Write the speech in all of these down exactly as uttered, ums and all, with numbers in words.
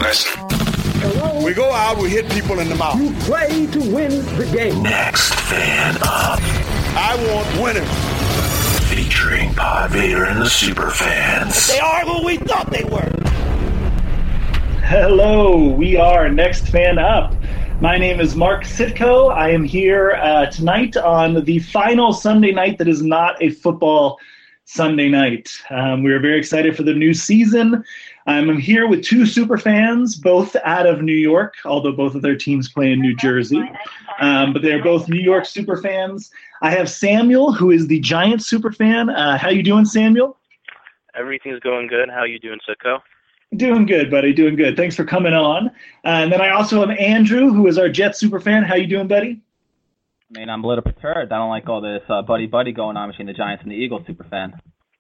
Listen. Hello? We go out, we hit people in the mouth. You play to win the game. Next Fan Up. I want winners. Featuring Pod Vader and the Super Fans. They are who we thought they were. Hello, we are Next Fan Up. My name is Mark Sitko. I am here uh, tonight on the final Sunday night that is not a football Sunday night. Um, we are very excited for the new season. Um, I'm here with two super fans, both out of New York, although both of their teams play in New Jersey. Um, but they're both New York super fans. I have Samuel, who is the Giants super fan. Uh, how you doing, Samuel? Everything's going good. How you doing, Sitko? Doing good, buddy. Doing good. Thanks for coming on. Uh, and then I also have Andrew, who is our Jets super fan. How you doing, buddy? I mean, I'm a little perturbed. I don't like all this uh, buddy-buddy going on between the Giants and the Eagles super fan.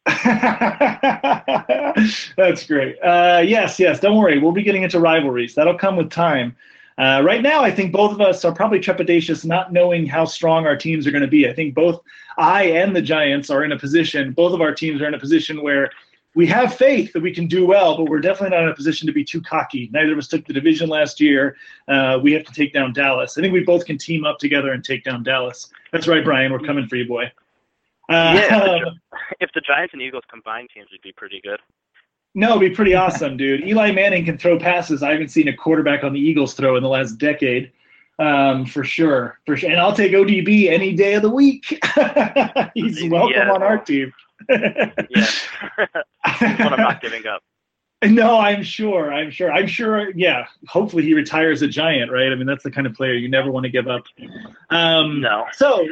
That's great. Uh, yes, yes. Don't worry. We'll be getting into rivalries. That'll come with time. Uh, right now, I think both of us are probably trepidatious not knowing how strong our teams are going to be. I think both I and the Giants are in a position, both of our teams are in a position where we have faith that we can do well, but we're definitely not in a position to be too cocky. Neither of us took the division last year. Uh, we have to take down Dallas. I think we both can team up together and take down Dallas. That's right, Brian. We're coming for you, boy. Uh, yeah, if the, if the Giants and Eagles combined teams would be pretty good. No, it'd be pretty awesome, dude. Eli Manning can throw passes I haven't seen a quarterback on the Eagles throw in the last decade, um, for sure. For sure. And I'll take O D B any day of the week. He's welcome yeah. on our team. Yeah, but I'm not giving up. No, I'm sure. I'm sure. I'm sure. Yeah. Hopefully he retires a Giant, right? I mean, that's the kind of player you never want to give up. Um, no. So,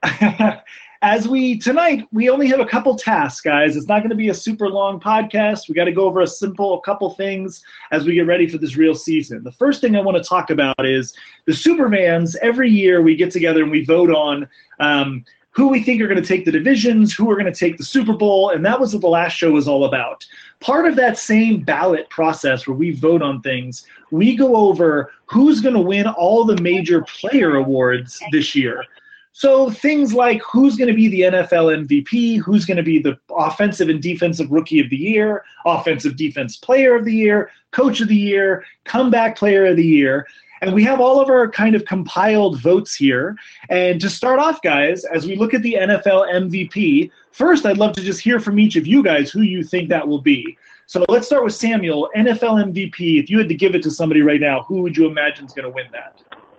as we tonight, we only have a couple tasks, guys. It's not going to be a super long podcast. We got to go over a simple couple things as we get ready for this real season. The first thing I want to talk about is the Superfans. Every year we get together and we vote on um, who we think are going to take the divisions, who are going to take the Super Bowl, and that was what the last show was all about. Part of that same ballot process where we vote on things, we go over who's going to win all the major player awards this year. So things like who's going to be the N F L M V P, who's going to be the offensive and defensive rookie of the year, offensive defense player of the year, coach of the year, comeback player of the year. And we have all of our kind of compiled votes here. And to start off, guys, as we look at the N F L M V P, first I'd love to just hear from each of you guys who you think that will be. So let's start with Samuel. N F L M V P, if you had to give it to somebody right now, who would you imagine is going to win that?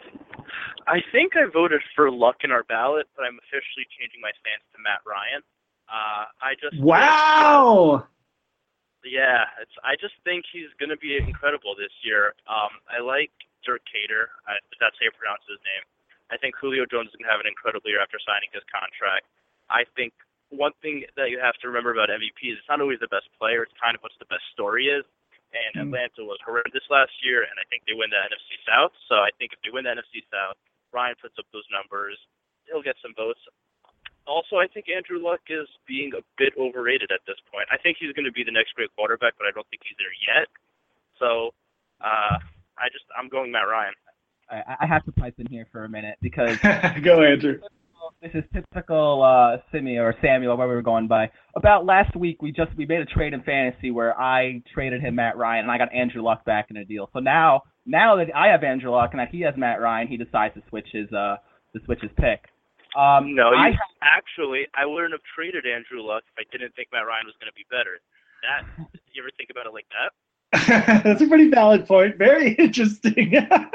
I think I voted for Luck in our ballot, but I'm officially changing my stance to Matt Ryan. Uh, I just wow. Think, yeah, it's. I just think he's going to be incredible this year. Um, I like Dirk Cater. I, that's how you pronounce his name. I think Julio Jones is going to have an incredible year after signing his contract. I think one thing that you have to remember about M V P is it's not always the best player. It's kind of what the best story is. And mm. Atlanta was horrendous last year, and I think they win the N F C South. So I think if they win the N F C South, Ryan puts up those numbers, he'll get some votes. Also, I think Andrew Luck is being a bit overrated at this point. I think he's going to be the next great quarterback, but I don't think he's there yet. So, uh, I just, I'm going Matt Ryan. I, I have to pipe in here for a minute because go, Andrew. This is typical uh, Simi or Samuel, where we were going by. About last week, we just we made a trade in fantasy where I traded him Matt Ryan, and I got Andrew Luck back in a deal. So now, now that I have Andrew Luck and that he has Matt Ryan, he decides to switch his uh to switch his pick. Um, no, you, I, actually, I wouldn't have traded Andrew Luck if I didn't think Matt Ryan was going to be better. That you ever think about it like that? That's a pretty valid point. Very interesting.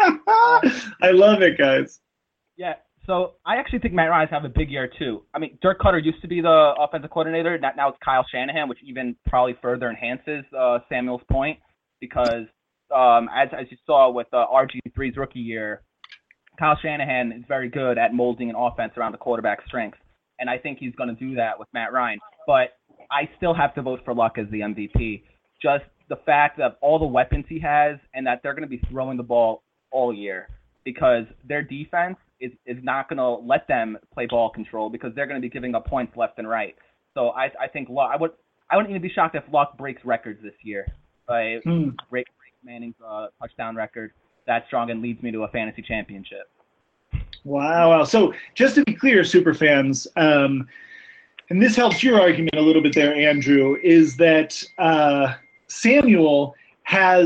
I love it, guys. Yeah. So I actually think Matt Ryan's have a big year too. I mean, Dirk Cutter used to be the offensive coordinator. Now it's Kyle Shanahan, which even probably further enhances uh, Samuel's point because um, as as you saw with uh, R G three's rookie year, Kyle Shanahan is very good at molding an offense around the quarterback's strengths, and I think he's going to do that with Matt Ryan. But I still have to vote for Luck as the M V P. Just the fact of all the weapons he has and that they're going to be throwing the ball all year because their defense is, is not going to let them play ball control because they're going to be giving up points left and right. So I I think Luck, I would I wouldn't even be shocked if Luck breaks records this year. Right? Hmm. Break, break Manning's uh, touchdown record that strong and leads me to a fantasy championship. Wow. wow. So just to be clear, Superfans, um, and this helps your argument a little bit there, Andrew, is that uh, Samuel has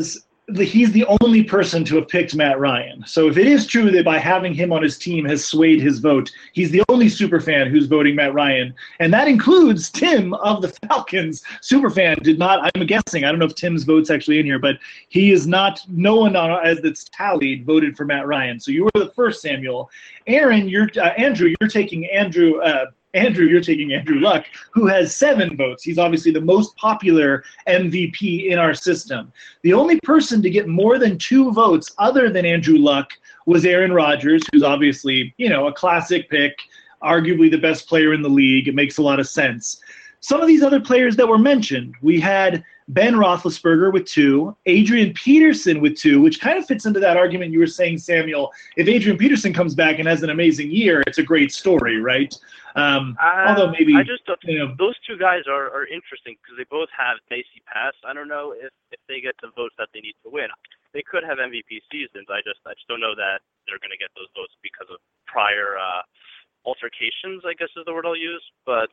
the, he's the only person to have picked Matt Ryan. So if it is true that by having him on his team has swayed his vote, he's the only superfan who's voting Matt Ryan. And that includes Tim of the Falcons. Superfan did not, I'm guessing, I don't know if Tim's vote's actually in here, but he is not, no one on, as it's tallied voted for Matt Ryan. So you were the first, Samuel. Aaron, you're, uh, Andrew, you're taking Andrew, uh, Andrew, you're taking Andrew Luck, who has seven votes. He's obviously the most popular M V P in our system. The only person to get more than two votes other than Andrew Luck was Aaron Rodgers, who's obviously, you know, a classic pick, arguably the best player in the league. It makes a lot of sense. Some of these other players that were mentioned, we had Ben Roethlisberger with two, Adrian Peterson with two, which kind of fits into that argument you were saying, Samuel. If Adrian Peterson comes back and has an amazing year, it's a great story, right? Um, uh, although maybe I just don't, you know, those two guys are, are interesting because they both have basic pass. I don't know if, if they get the votes that they need to win. They could have M V P seasons. I just I just don't know that they're going to get those votes because of prior uh, altercations, I guess is the word I'll use. But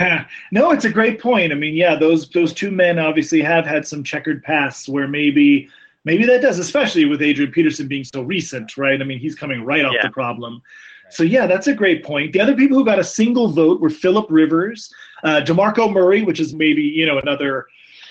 no, it's a great point. I mean, yeah, those those two men obviously have had some checkered pasts where maybe maybe that does, especially with Adrian Peterson being so recent, right? I mean, he's coming right off yeah. the problem. So, yeah, that's a great point. The other people who got a single vote were Phillip Rivers, uh, DeMarco Murray, which is maybe, you know, another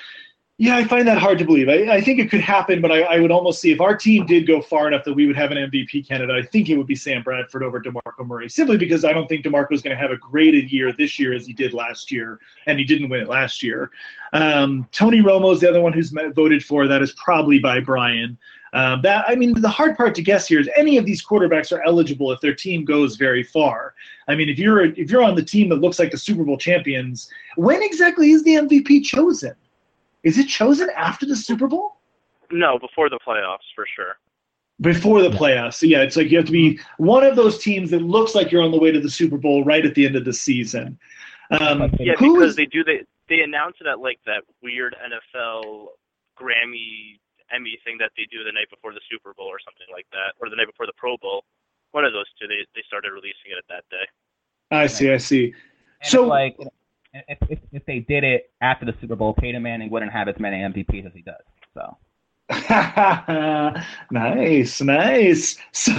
– yeah, I find that hard to believe. I, I think it could happen, but I, I would almost see if our team did go far enough that we would have an M V P candidate, I think it would be Sam Bradford over DeMarco Murray, simply because I don't think DeMarco is going to have a graded year this year as he did last year, and he didn't win it last year. Um, Tony Romo is the other one who's voted for. That is probably by Brian. Um, that I mean, the hard part to guess here is any of these quarterbacks are eligible if their team goes very far. I mean, if you're if you're on the team that looks like the Super Bowl champions, when exactly is the M V P chosen? Is it chosen after the Super Bowl? No, before the playoffs for sure. Before the playoffs. So yeah, it's like you have to be one of those teams that looks like you're on the way to the Super Bowl right at the end of the season. Um, yeah, who because is, they do they they announce it at like that weird N F L Grammy Emmy thing that they do the night before the Super Bowl or something like that, or the night before the Pro Bowl. One of those two, they they started releasing it at that day. I see, I see. And so, like, if, if if they did it after the Super Bowl, Peyton Manning wouldn't have as many M V Ps as he does. So. nice, nice. So,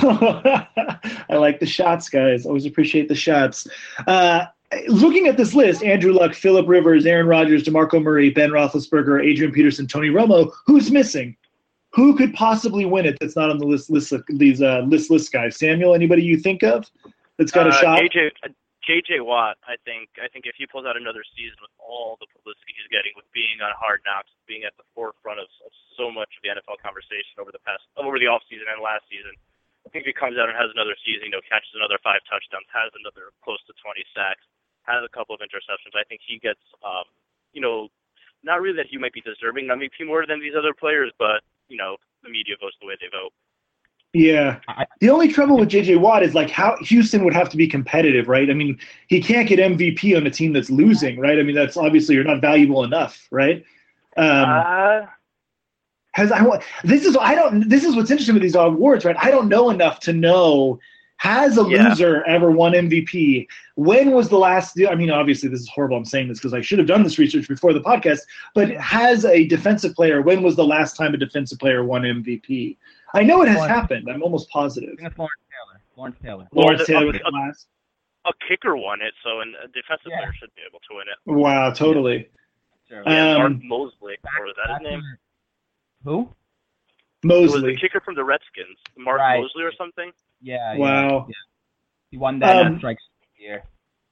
I like the shots, guys. Always appreciate the shots. Uh, looking at this list, Andrew Luck, Phillip Rivers, Aaron Rodgers, DeMarco Murray, Ben Roethlisberger, Adrian Peterson, Tony Romo. Who's missing? Who could possibly win it that's not on the list, list of these uh, list list guys? Samuel, anybody you think of that's got a uh, shot? J J, J J Watt, I think. I think if he pulls out another season with all the publicity he's getting, with being on Hard Knocks, being at the forefront of, of so much of the N F L conversation over the past, over the offseason and last season, I think if he comes out and has another season, you know, catches another five touchdowns, has another close to twenty sacks, has a couple of interceptions, I think he gets, um, you know, not really that he might be deserving an M V P more than these other players, but, you know, the media votes the way they vote. Yeah. The only trouble with J J Watt is like how Houston would have to be competitive, right? I mean, he can't get M V P on a team that's losing, right? I mean, that's obviously you're not valuable enough, right? Um, uh, has I this is I don't this is what's interesting with these awards, right? I don't know enough to know. Has a yeah. loser ever won M V P? When was the last? I mean, obviously, this is horrible. I'm saying this because I should have done this research before the podcast. But has a defensive player? When was the last time a defensive player won M V P? I know it has Lawrence. happened. I'm almost positive. I think it's Lawrence Taylor. Lawrence Taylor. Lawrence Well, Taylor a- was the last. a kicker won it, so an, a defensive Yeah. player should be able to win it. Wow, totally. Sure. Yeah, Mark Um, Mosley, or is that his name? Who? It was Mosley. the kicker from the Redskins, Mark Right. Mosley or something. Yeah. Wow. Yeah. He won that Um, uh, strike year.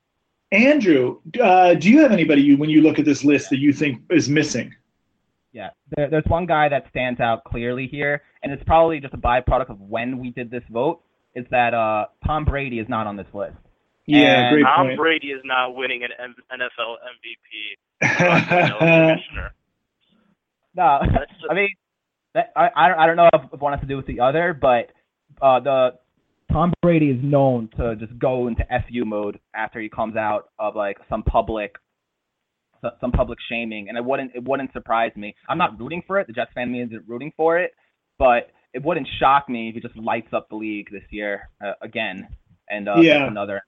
Andrew, uh, do you have anybody you when you look at this list that you think is missing? Yeah, there, there's one guy that stands out clearly here, and it's probably just a byproduct of when we did this vote, is that uh, Tom Brady is not on this list. Yeah, And great Tom point. Brady is not winning an M- N F L M V P. No, commissioner. No, That's just- I mean, that, I, I don't I don't know if, if one has to do with the other, but uh, the Tom Brady is known to just go into F U mode after he comes out of like some public some public shaming, and it wouldn't it wouldn't surprise me. I'm not rooting for it. The Jets fan isn't rooting for it, but it wouldn't shock me if he just lights up the league this year uh, again. And uh, Yeah. that's another.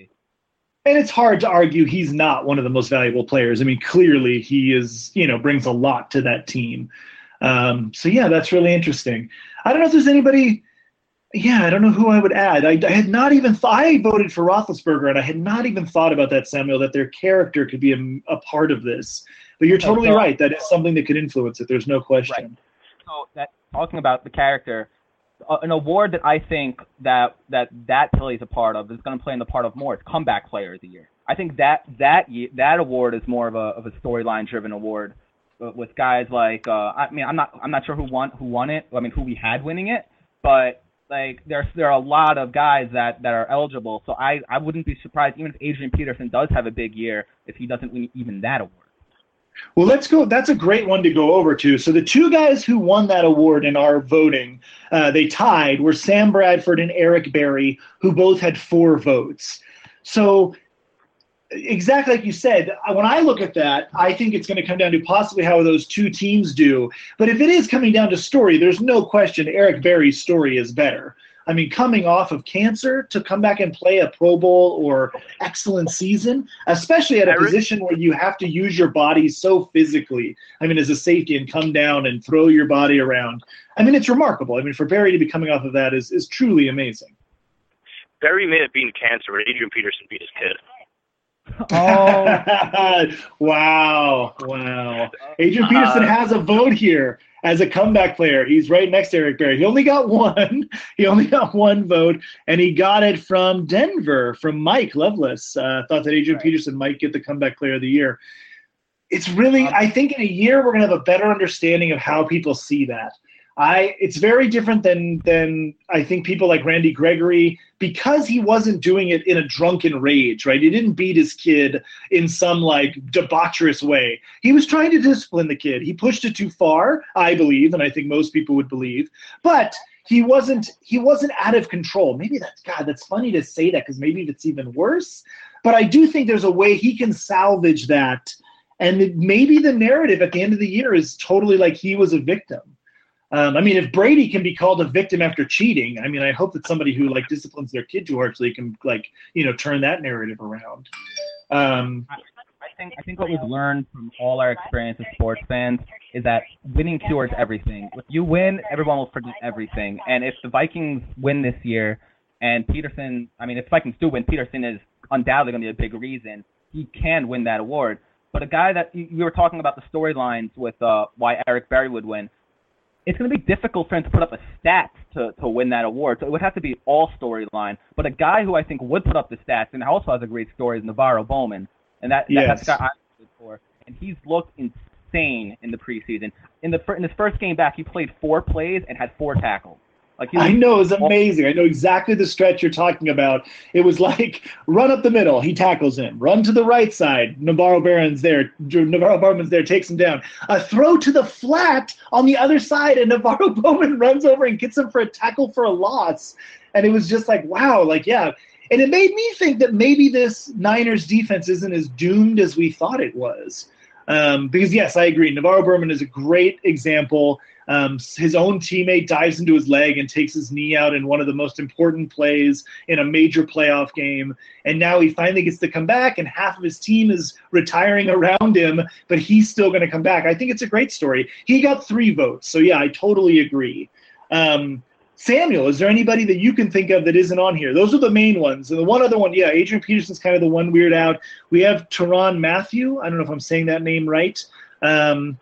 And it's hard to argue he's not one of the most valuable players. I mean, clearly he is, you know, brings a lot to that team. Um, so yeah, that's really interesting. I don't know if there's anybody. Yeah, I don't know who I would add. I, I had not even thought, I voted for Roethlisberger, and I had not even thought about that, Samuel, that their character could be a, a part of this. But you're totally so, right. That is something that could influence it. There's no question. Right. So that talking about the character, uh, an award that I think that that that plays a part of is going to play in the part of more is comeback player of the year. I think that that that award is more of a of a storyline driven award uh, with guys like uh, I mean I'm not I'm not sure who won who won it. I mean who we had winning it, but like there's there are a lot of guys that, that are eligible. So I, I wouldn't be surprised even if Adrian Peterson does have a big year if he doesn't win even that award. Well, let's go. That's a great one to go over to. So the two guys who won that award in our voting, uh, they tied, were Sam Bradford and Eric Berry, who both had four votes. So exactly like you said, when I look at that, I think it's going to come down to possibly how those two teams do. But if it is coming down to story, there's no question Eric Berry's story is better. I mean, coming off of cancer to come back and play a Pro Bowl or excellent season, especially at a position where you have to use your body so physically, I mean, as a safety and come down and throw your body around. I mean, it's remarkable. I mean, for Berry to be coming off of that is, is truly amazing. Berry may have beaten cancer, but Adrian Peterson beat his kid. Oh, wow. Wow. Adrian Peterson uh, has a vote here as a comeback player. He's right next to Eric Berry. He only got one. He only got one vote, and he got it from Denver, from Mike Loveless. Uh, thought that Adrian right. Peterson might get the comeback player of the year. It's really, I think in a year we're going to have a better understanding of how people see that. I it's very different than than I think people like Randy Gregory, because he wasn't doing it in a drunken rage, right? He didn't beat his kid in some like debaucherous way. He was trying to discipline the kid. He pushed it too far, I believe, and I think most people would believe. But he wasn't he wasn't out of control. Maybe that's God, that's funny to say that because maybe it's even worse. But I do think there's a way he can salvage that. And maybe the narrative at the end of the year is totally like he was a victim. Um, I mean, if Brady can be called a victim after cheating, I mean, I hope that somebody who like disciplines their kid too harshly can like, you know, turn that narrative around. Um, I think I think what we've learned from all our experience as sports fans is that winning cures everything. If you win, everyone will forget everything. And if the Vikings win this year, and Peterson, I mean, if the Vikings do win, Peterson is undoubtedly going to be a big reason he can win that award. But a guy that you were talking about the storylines with uh, why Eric Berry would win. It's going to be difficult for him to put up a stats to, to win that award. So it would have to be all storyline. But a guy who I think would put up the stats and also has a great story is Navarro Bowman. And that, yes. that's the guy I'm good for. And he's looked insane in the preseason. In the in his first game back, he played four plays and had four tackles. Like he was, I know, it's amazing. I know exactly the stretch you're talking about. It was like run up the middle, he tackles him. Run to the right side, Navarro Bowman's there. Navarro Bowman's there, takes him down. A throw to the flat on the other side, and Navarro Bowman runs over and gets him for a tackle for a loss. And it was just like, wow, like, yeah. And it made me think that maybe this Niners defense isn't as doomed as we thought it was. Um, because, yes, I agree. Navarro Bowman is a great example. Um, his own teammate dives into his leg and takes his knee out in one of the most important plays in a major playoff game. And now he finally gets to come back, and half of his team is retiring around him, but he's still going to come back. I think it's a great story. He got three votes. So, yeah, I totally agree. Um, Samuel, is there anybody that you can think of that isn't on here? Those are the main ones. And the one other one, yeah, Adrian Peterson's kind of the one weird out. We have Tyrann Mathieu. I don't know if I'm saying that name right. Um,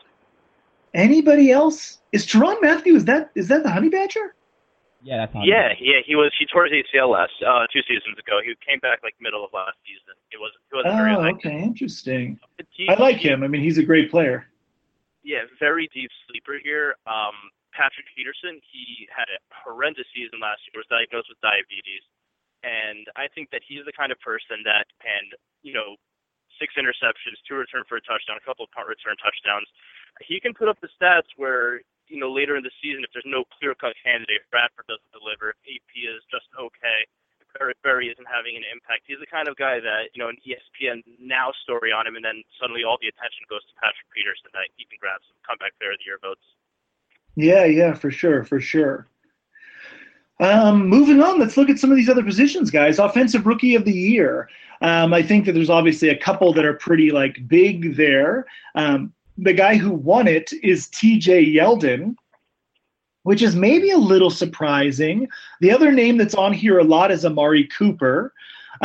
anybody else? Is Tyrann Mathieu, is that is that the Honey Badger? Yeah, that's Honey Yeah, Badger. yeah, he was. He tore his A C L last uh, two seasons ago. He came back like middle of last season. It wasn't. It wasn't very Oh, like, okay, interesting. He, I like him. I mean, he's a great player. Yeah, very deep sleeper here. Um, Patrick Peterson, he had a horrendous season last year. Was diagnosed with diabetes, and I think that he's the kind of person that can, you know, six interceptions, two return for a touchdown, a couple of punt return touchdowns. He can put up the stats where, you know, later in the season, if there's no clear-cut candidate, if Bradford doesn't deliver, if A P is just okay, if Eric Berry isn't having an impact, he's the kind of guy that, you know, an E S P N Now story on him, and then suddenly all the attention goes to Patrick Peterson, that he can grab some comeback player of the year votes. Yeah, yeah, for sure, for sure. Um, moving on, let's look at some of these other positions, guys. Offensive Rookie of the Year. Um, I think that there's obviously a couple that are pretty, like, big there. Um, the guy who won it is T J Yeldon, which is maybe a little surprising. The other name that's on here a lot is Amari Cooper.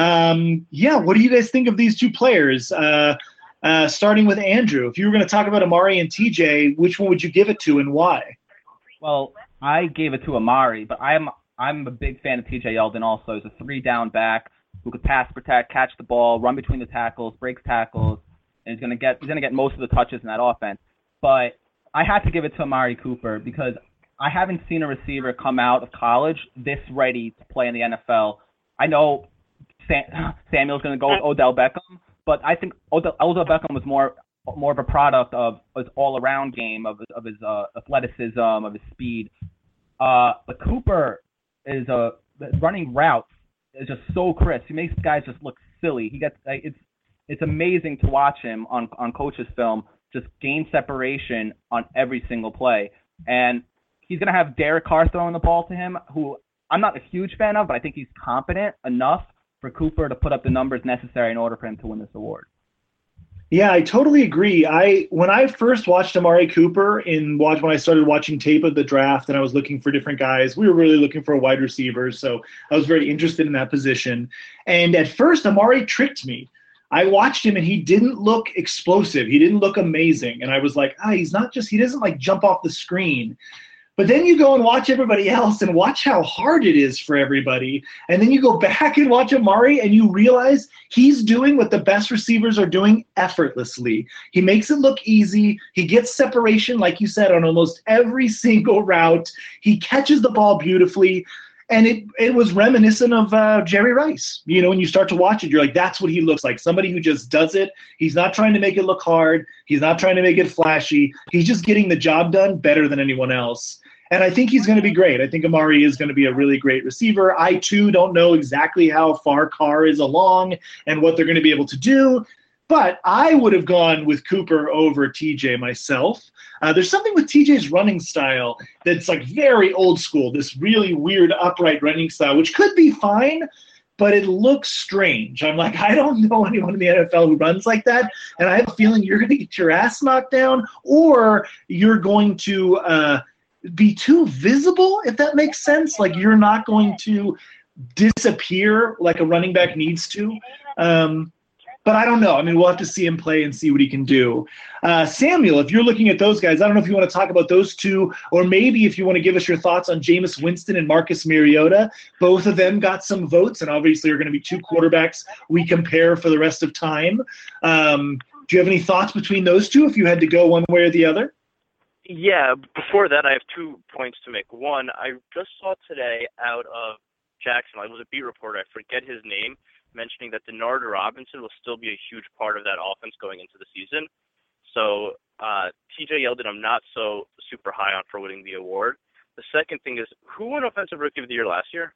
Um, yeah, what do you guys think of these two players? Uh, uh, starting with Andrew, if you were going to talk about Amari and T J, which one would you give it to and why? Well, I gave it to Amari, but I'm I'm a big fan of T J Yeldon also. He's a three-down back who could pass, protect, catch the ball, run between the tackles, breaks tackles, and he's gonna get he's gonna get most of the touches in that offense. But I had to give it to Amari Cooper because I haven't seen a receiver come out of college this ready to play in the N F L. I know Sam, Samuel's gonna go with Odell Beckham, but I think Odell, Odell Beckham was more more of a product of his all-around game, of of his uh, athleticism, of his speed. Uh, but Cooper is a running routes is just so crisp. He makes guys just look silly. He gets like, it's it's amazing to watch him on on coach's film just gain separation on every single play. And he's gonna have Derek Carr throwing the ball to him, who I'm not a huge fan of, but I think he's competent enough for Cooper to put up the numbers necessary in order for him to win this award. Yeah, I totally agree. I when I first watched Amari Cooper in watch when I started watching tape of the draft and I was looking for different guys, we were really looking for a wide receiver, so I was very interested in that position. And at first, Amari tricked me. I watched him and he didn't look explosive. He didn't look amazing, and I was like, ah, he's not just he doesn't like jump off the screen. But then you go and watch everybody else and watch how hard it is for everybody. And then you go back and watch Amari and you realize he's doing what the best receivers are doing effortlessly. He makes it look easy. He gets separation, like you said, on almost every single route. He catches the ball beautifully. And it it was reminiscent of uh, Jerry Rice. You know, when you start to watch it, you're like, that's what he looks like. Somebody who just does it. He's not trying to make it look hard. He's not trying to make it flashy. He's just getting the job done better than anyone else. And I think he's going to be great. I think Amari is going to be a really great receiver. I, too, don't know exactly how far Carr is along and what they're going to be able to do. But I would have gone with Cooper over T J myself. Uh, there's something with T J's running style that's like very old school, this really weird upright running style, which could be fine, but it looks strange. I'm like, I don't know anyone in the N F L who runs like that, and I have a feeling you're going to get your ass knocked down or you're going to uh, – be too visible, if that makes sense. Like you're not going to disappear like a running back needs to. Um, but I don't know. I mean, we'll have to see him play and see what he can do. Uh, Samuel, if you're looking at those guys, I don't know if you want to talk about those two, or maybe if you want to give us your thoughts on Jameis Winston and Marcus Mariota. Both of them got some votes, and obviously are going to be two quarterbacks we compare for the rest of time. Um, do you have any thoughts between those two if you had to go one way or the other? Yeah, before that, I have two points to make. One, I just saw today out of Jacksonville, I was a beat reporter, I forget his name, mentioning that Denard Robinson will still be a huge part of that offense going into the season. So uh, T J Yeldon, I'm not so super high on for winning the award. The second thing is, who won Offensive Rookie of the Year last year?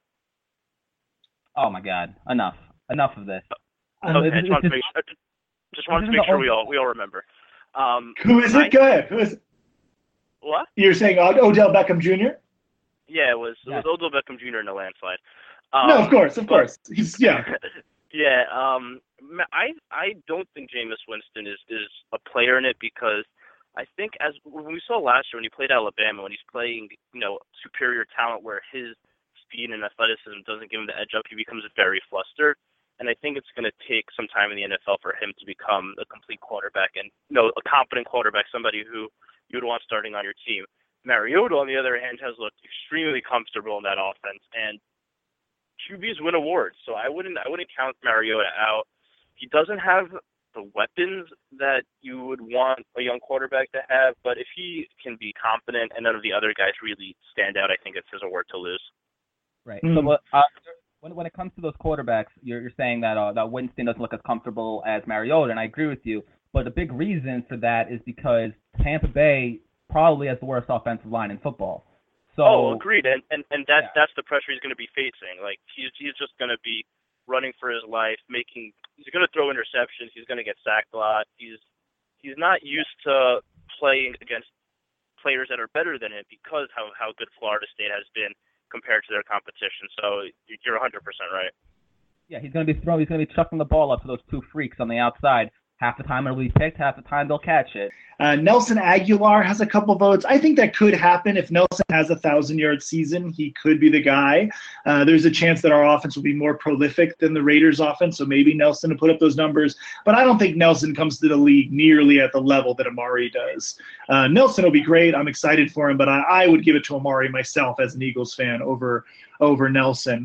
Oh, my God. Enough. Enough of this. Okay, um, I just wanted to make sure, just wanted to make sure we all, we all remember. Um, who is it? I, Go ahead. Who is it? What? You're saying Odell Beckham Junior? Yeah, it was yeah. it was Odell Beckham Junior in a landslide. Um, no, of course, of course. He's yeah. yeah, um, I I don't think Jameis Winston is, is a player in it because I think as when we saw last year when he played Alabama, when he's playing, you know, superior talent where his speed and athleticism doesn't give him the edge up, he becomes very flustered. And I think it's going to take some time in the N F L for him to become a complete quarterback and, you know, a competent quarterback, somebody who you would want starting on your team. Mariota, on the other hand, has looked extremely comfortable in that offense, and Q Bs win awards, so I wouldn't I wouldn't count Mariota out. He doesn't have the weapons that you would want a young quarterback to have, but if he can be confident and none of the other guys really stand out, I think it's his award to lose. Right. Mm. So uh, when when it comes to those quarterbacks, you're you're saying that uh, that Winston doesn't look as comfortable as Mariota, and I agree with you. But the big reason for that is because Tampa Bay probably has the worst offensive line in football. So, oh, agreed. And and, and that, yeah. that's the pressure he's going to be facing. Like, he's he's just going to be running for his life, making – he's going to throw interceptions. He's going to get sacked a lot. He's he's not used to playing against players that are better than him because how, how good Florida State has been compared to their competition. So you're one hundred percent right. Yeah, he's going to be throwing – he's going to be chucking the ball up to those two freaks on the outside. half the time it'll be picked, half the time they'll catch it. Uh, Nelson Aguilar has a couple votes. I think that could happen. If Nelson has a thousand-yard season, he could be the guy. Uh, there's a chance that our offense will be more prolific than the Raiders' offense, so maybe Nelson will put up those numbers. But I don't think Nelson comes to the league nearly at the level that Amari does. Uh, Nelson will be great. I'm excited for him, but I, I would give it to Amari myself as an Eagles fan over, over Nelson.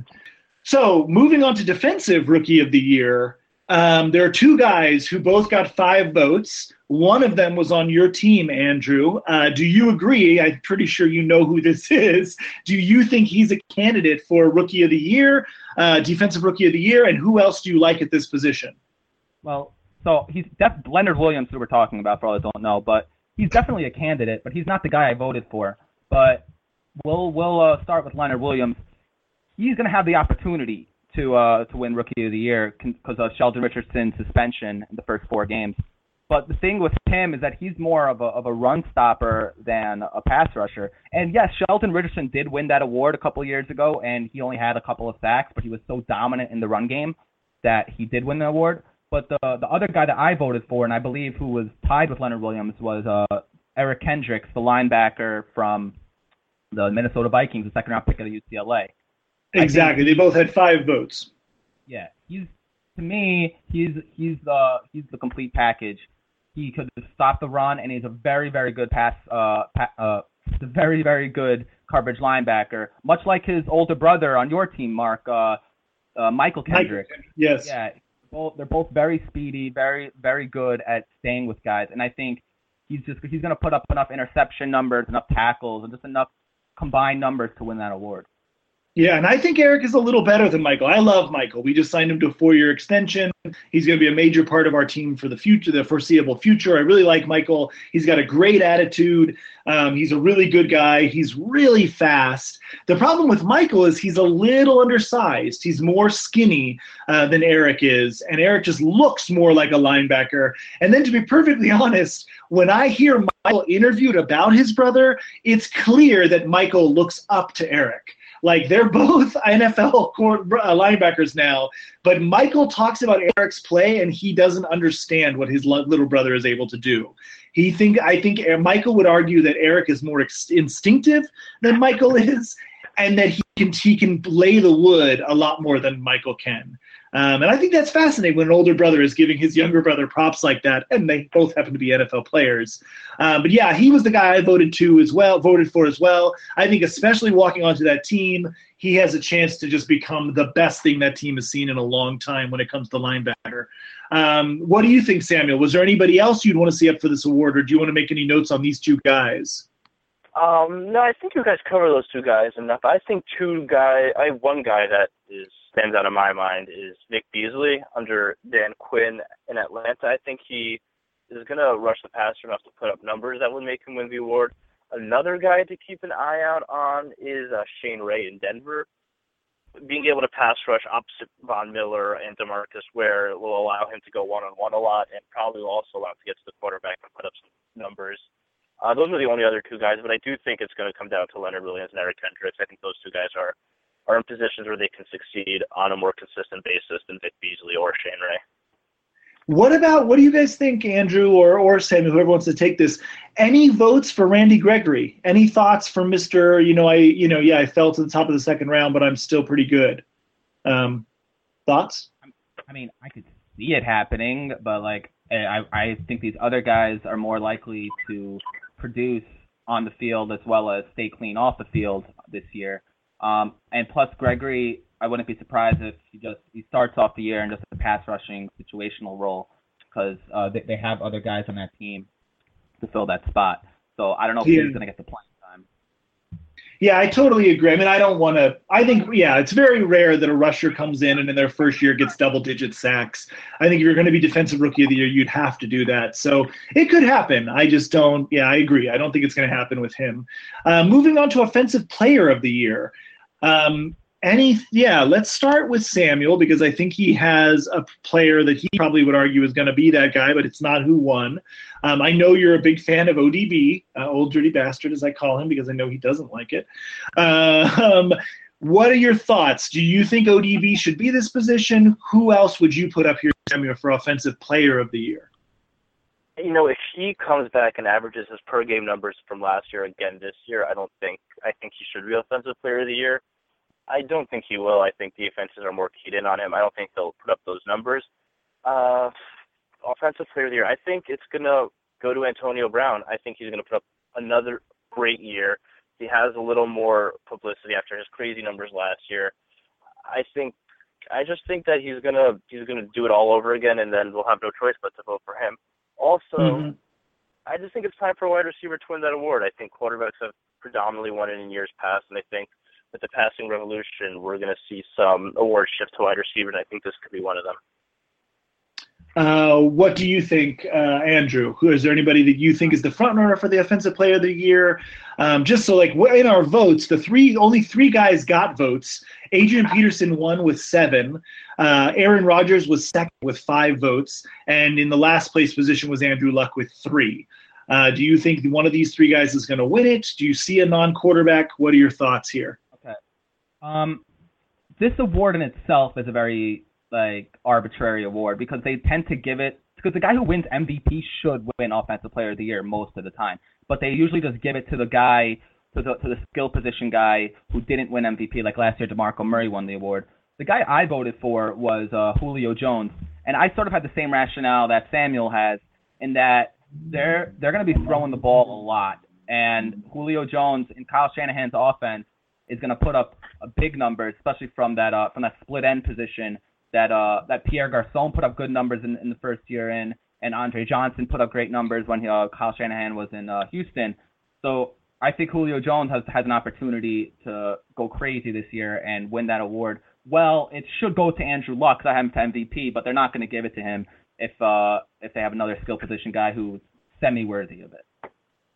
So moving on to Defensive Rookie of the Year, um, there are two guys who both got five votes. One of them was on your team, Andrew. Uh, do you agree? I'm pretty sure you know who this is. Do you think he's a candidate for Rookie of the Year, uh, Defensive Rookie of the Year, and who else do you like at this position? Well, so he's def- Leonard Williams, who we're talking about, for all that don't know, but he's definitely a candidate, but he's not the guy I voted for. But we'll we'll uh, start with Leonard Williams. He's going to have the opportunity to uh, to win Rookie of the Year because of Sheldon Richardson's suspension in the first four games. But the thing with him is that he's more of a of a run stopper than a pass rusher. And yes, Sheldon Richardson did win that award a couple of years ago, and he only had a couple of sacks, but he was so dominant in the run game that he did win the award. But the the other guy that I voted for, and I believe who was tied with Leonard Williams, was uh, Eric Kendricks, the linebacker from the Minnesota Vikings, the second round pick of the U C L A. Exactly. They both had five votes. Yeah, he's to me, he's he's the he's the complete package. He could stop the run, and he's a very, very good pass, uh, pa- uh, a very, very good coverage linebacker, much like his older brother on your team, Mark, uh, uh, Michael Kendrick. Michael, yes. Yeah, both, they're both very speedy, very, very good at staying with guys, and I think he's just he's going to put up enough interception numbers, enough tackles, and just enough combined numbers to win that award. Yeah, and I think Eric is a little better than Michael. I love Michael. We just signed him to a four-year extension. He's going to be a major part of our team for the future, the foreseeable future. I really like Michael. He's got a great attitude. Um, he's a really good guy. He's really fast. The problem with Michael is he's a little undersized. He's more skinny uh, than Eric is, and Eric just looks more like a linebacker. And then to be perfectly honest, when I hear Michael interviewed about his brother, it's clear that Michael looks up to Eric. Like, they're both N F L linebackers now, but Michael talks about Eric's play, and he doesn't understand what his little brother is able to do. He think I think Michael would argue that Eric is more ex- instinctive than Michael is, and that he can he can lay the wood a lot more than Michael can. Um, and I think that's fascinating when an older brother is giving his younger brother props like that, and they both happen to be N F L players. Um, but yeah, he was the guy I voted to as well, voted for as well. I think especially walking onto that team, he has a chance to just become the best thing that team has seen in a long time when it comes to linebacker. Um, what do you think, Samuel? Was there anybody else you'd want to see up for this award, or do you want to make any notes on these two guys? Um, no, I think you guys cover those two guys enough. I think two guy, I have one guy that is stands out in my mind is Vic Beasley under Dan Quinn in Atlanta. I think he is going to rush the passer enough to put up numbers that would make him win the award. Another guy to keep an eye out on is uh, Shane Ray in Denver. Being able to pass rush opposite Von Miller and DeMarcus Ware will allow him to go one-on-one a lot, and probably will also allow him to get to the quarterback and put up some numbers. Uh, those are the only other two guys, but I do think it's going to come down to Leonard Williams and Eric Kendricks. I think those two guys are, are in positions where they can succeed on a more consistent basis than Vic Beasley or Shane Ray. What about, what do you guys think, Andrew or, or Samuel, whoever wants to take this? Any votes for Randy Gregory? Any thoughts from Mister, you know, I, you know, yeah, I fell to the top of the second round, but I'm still pretty good. Um, thoughts? I mean, I could see it happening, but like, I, I think these other guys are more likely to produce on the field as well as stay clean off the field this year. Um, and plus Gregory, I wouldn't be surprised if he just he starts off the year in just a pass rushing situational role because uh, they, they have other guys on that team to fill that spot. So I don't know if yeah. he's going to get the playing time. Yeah, I totally agree. I mean, I don't want to – I think, yeah, it's very rare that a rusher comes in and in their first year gets double-digit sacks. I think if you're going to be Defensive Rookie of the Year, you'd have to do that. So it could happen. I just don't – yeah, I agree. I don't think it's going to happen with him. Uh, moving on to Offensive Player of the Year. Um, any – yeah, let's start with Samuel because I think he has a player that he probably would argue is going to be that guy, but it's not who won. Um, I know you're a big fan of O D B, uh, Old Dirty Bastard, as I call him, because I know he doesn't like it. Uh, um, what are your thoughts? Do you think O D B should be this position? Who else would you put up here, Samuel, for Offensive Player of the Year? you know, if he comes back and averages his per game numbers from last year again this year, I don't think I think he should be Offensive Player of the Year. I don't think he will. I think defenses are more keyed in on him. I don't think they'll put up those numbers. Uh, offensive Player of the Year, I think it's gonna go to Antonio Brown. I think he's gonna put up another great year. He has a little more publicity after his crazy numbers last year. I think. I just think that he's gonna he's gonna do it all over again, and then we'll have no choice but to vote for him. Also, mm-hmm. I just think it's time for a wide receiver to win that award. I think quarterbacks have predominantly won it in years past, and I think with the passing revolution, we're going to see some awards shift to wide receivers, and I think this could be one of them. Uh, what do you think, uh, Andrew? Who is there anybody that you think is the front runner for the Offensive Player of the Year? Um, just so, like, in our votes, the three only three guys got votes. Adrian Peterson won with seven. Uh, Aaron Rodgers was second with five votes, and in the last place position was Andrew Luck with three. Uh, do you think one of these three guys is going to win it? Do you see a non-quarterback? What are your thoughts here? Okay. Um, this award in itself is a very like arbitrary award because they tend to give it because the guy who wins M V P should win Offensive Player of the Year most of the time, but they usually just give it to the guy to the to the skill position guy who didn't win M V P. Like last year, DeMarco Murray won the award. The guy I voted for was uh, Julio Jones, and I sort of had the same rationale that Samuel has in that they're they're going to be throwing the ball a lot, and Julio Jones in Kyle Shanahan's offense is going to put up a big numbers, especially from that uh, from that split end position. That uh that Pierre Garçon put up good numbers in, in the first year in, and Andre Johnson put up great numbers when he, uh, Kyle Shanahan was in uh, Houston. So I think Julio Jones has has an opportunity to go crazy this year and win that award. Well, it should go to Andrew Luck because I have him to M V P, but they're not going to give it to him if uh if they have another skill position guy who's semi-worthy of it.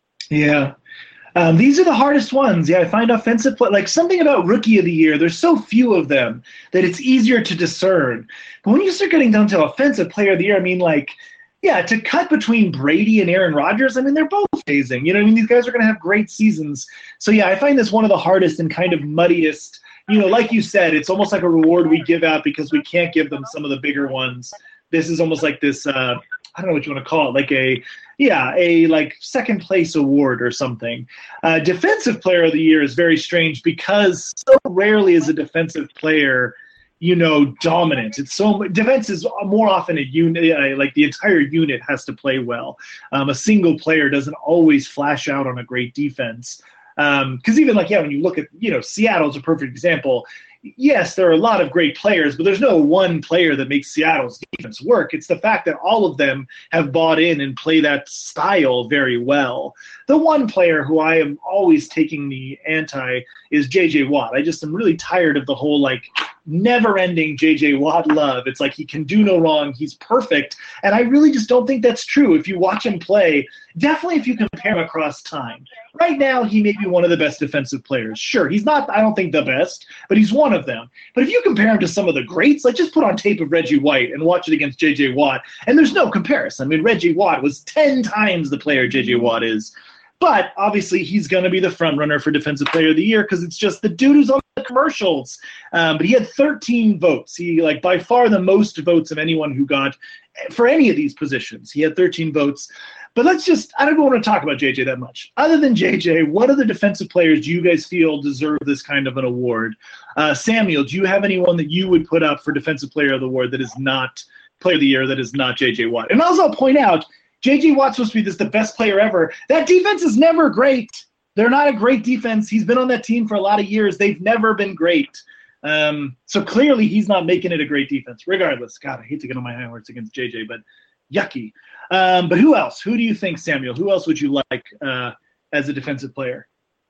Yeah. Um, these are the hardest ones. Yeah, I find offensive play, like something about Rookie of the Year. There's so few of them that it's easier to discern. But when you start getting down to Offensive Player of the Year, I mean, like, yeah, to cut between Brady and Aaron Rodgers, I mean, they're both amazing. You know what I mean? These guys are going to have great seasons. So, yeah, I find this one of the hardest and kind of muddiest. You know, like you said, it's almost like a reward we give out because we can't give them some of the bigger ones. This is almost like this, uh, I don't know what you want to call it, like a, yeah, a like second place award or something. Uh, defensive Player of the Year is very strange because so rarely is a defensive player, you know, dominant. It's so defense is more often a unit, uh, like the entire unit has to play well. Um, a single player doesn't always flash out on a great defense. Because um, even like, yeah, when you look at, you know, Seattle's a perfect example. Yes, there are a lot of great players, but there's no one player that makes Seattle's defense work. It's the fact that all of them have bought in and play that style very well. The one player who I am always taking the anti is J J Watt. I just am really tired of the whole, like, never-ending J J Watt love. It's like he can do no wrong. He's perfect. And I really just don't think that's true. If you watch him play, definitely if you compare him across time. Right now, he may be one of the best defensive players. Sure, he's not, I don't think, the best, but he's one of them. But if you compare him to some of the greats, like just put on tape of Reggie White and watch it against J J Watt, and there's no comparison. I mean, Reggie Watt was ten times the player J J Watt is. But obviously, he's going to be the front runner for Defensive Player of the Year because it's just the dude who's on the commercials. Um, but he had thirteen votes. He, like, by far the most votes of anyone who got for any of these positions. He had thirteen votes. But let's just, I don't want to talk about J J that much. Other than J J, what other defensive players do you guys feel deserve this kind of an award? Uh, Samuel, do you have anyone that you would put up for Defensive Player of the Award that is not Player of the Year, that is not J J Watt? And also I'll point out, J J Watt's supposed to be this the best player ever. That defense is never great. They're not a great defense. He's been on that team for a lot of years. They've never been great. Um, so clearly he's not making it a great defense. Regardless, God, I hate to get on my high horse against J J, but yucky. Um, but who else? Who do you think, Samuel? Who else would you like uh, as a defensive player?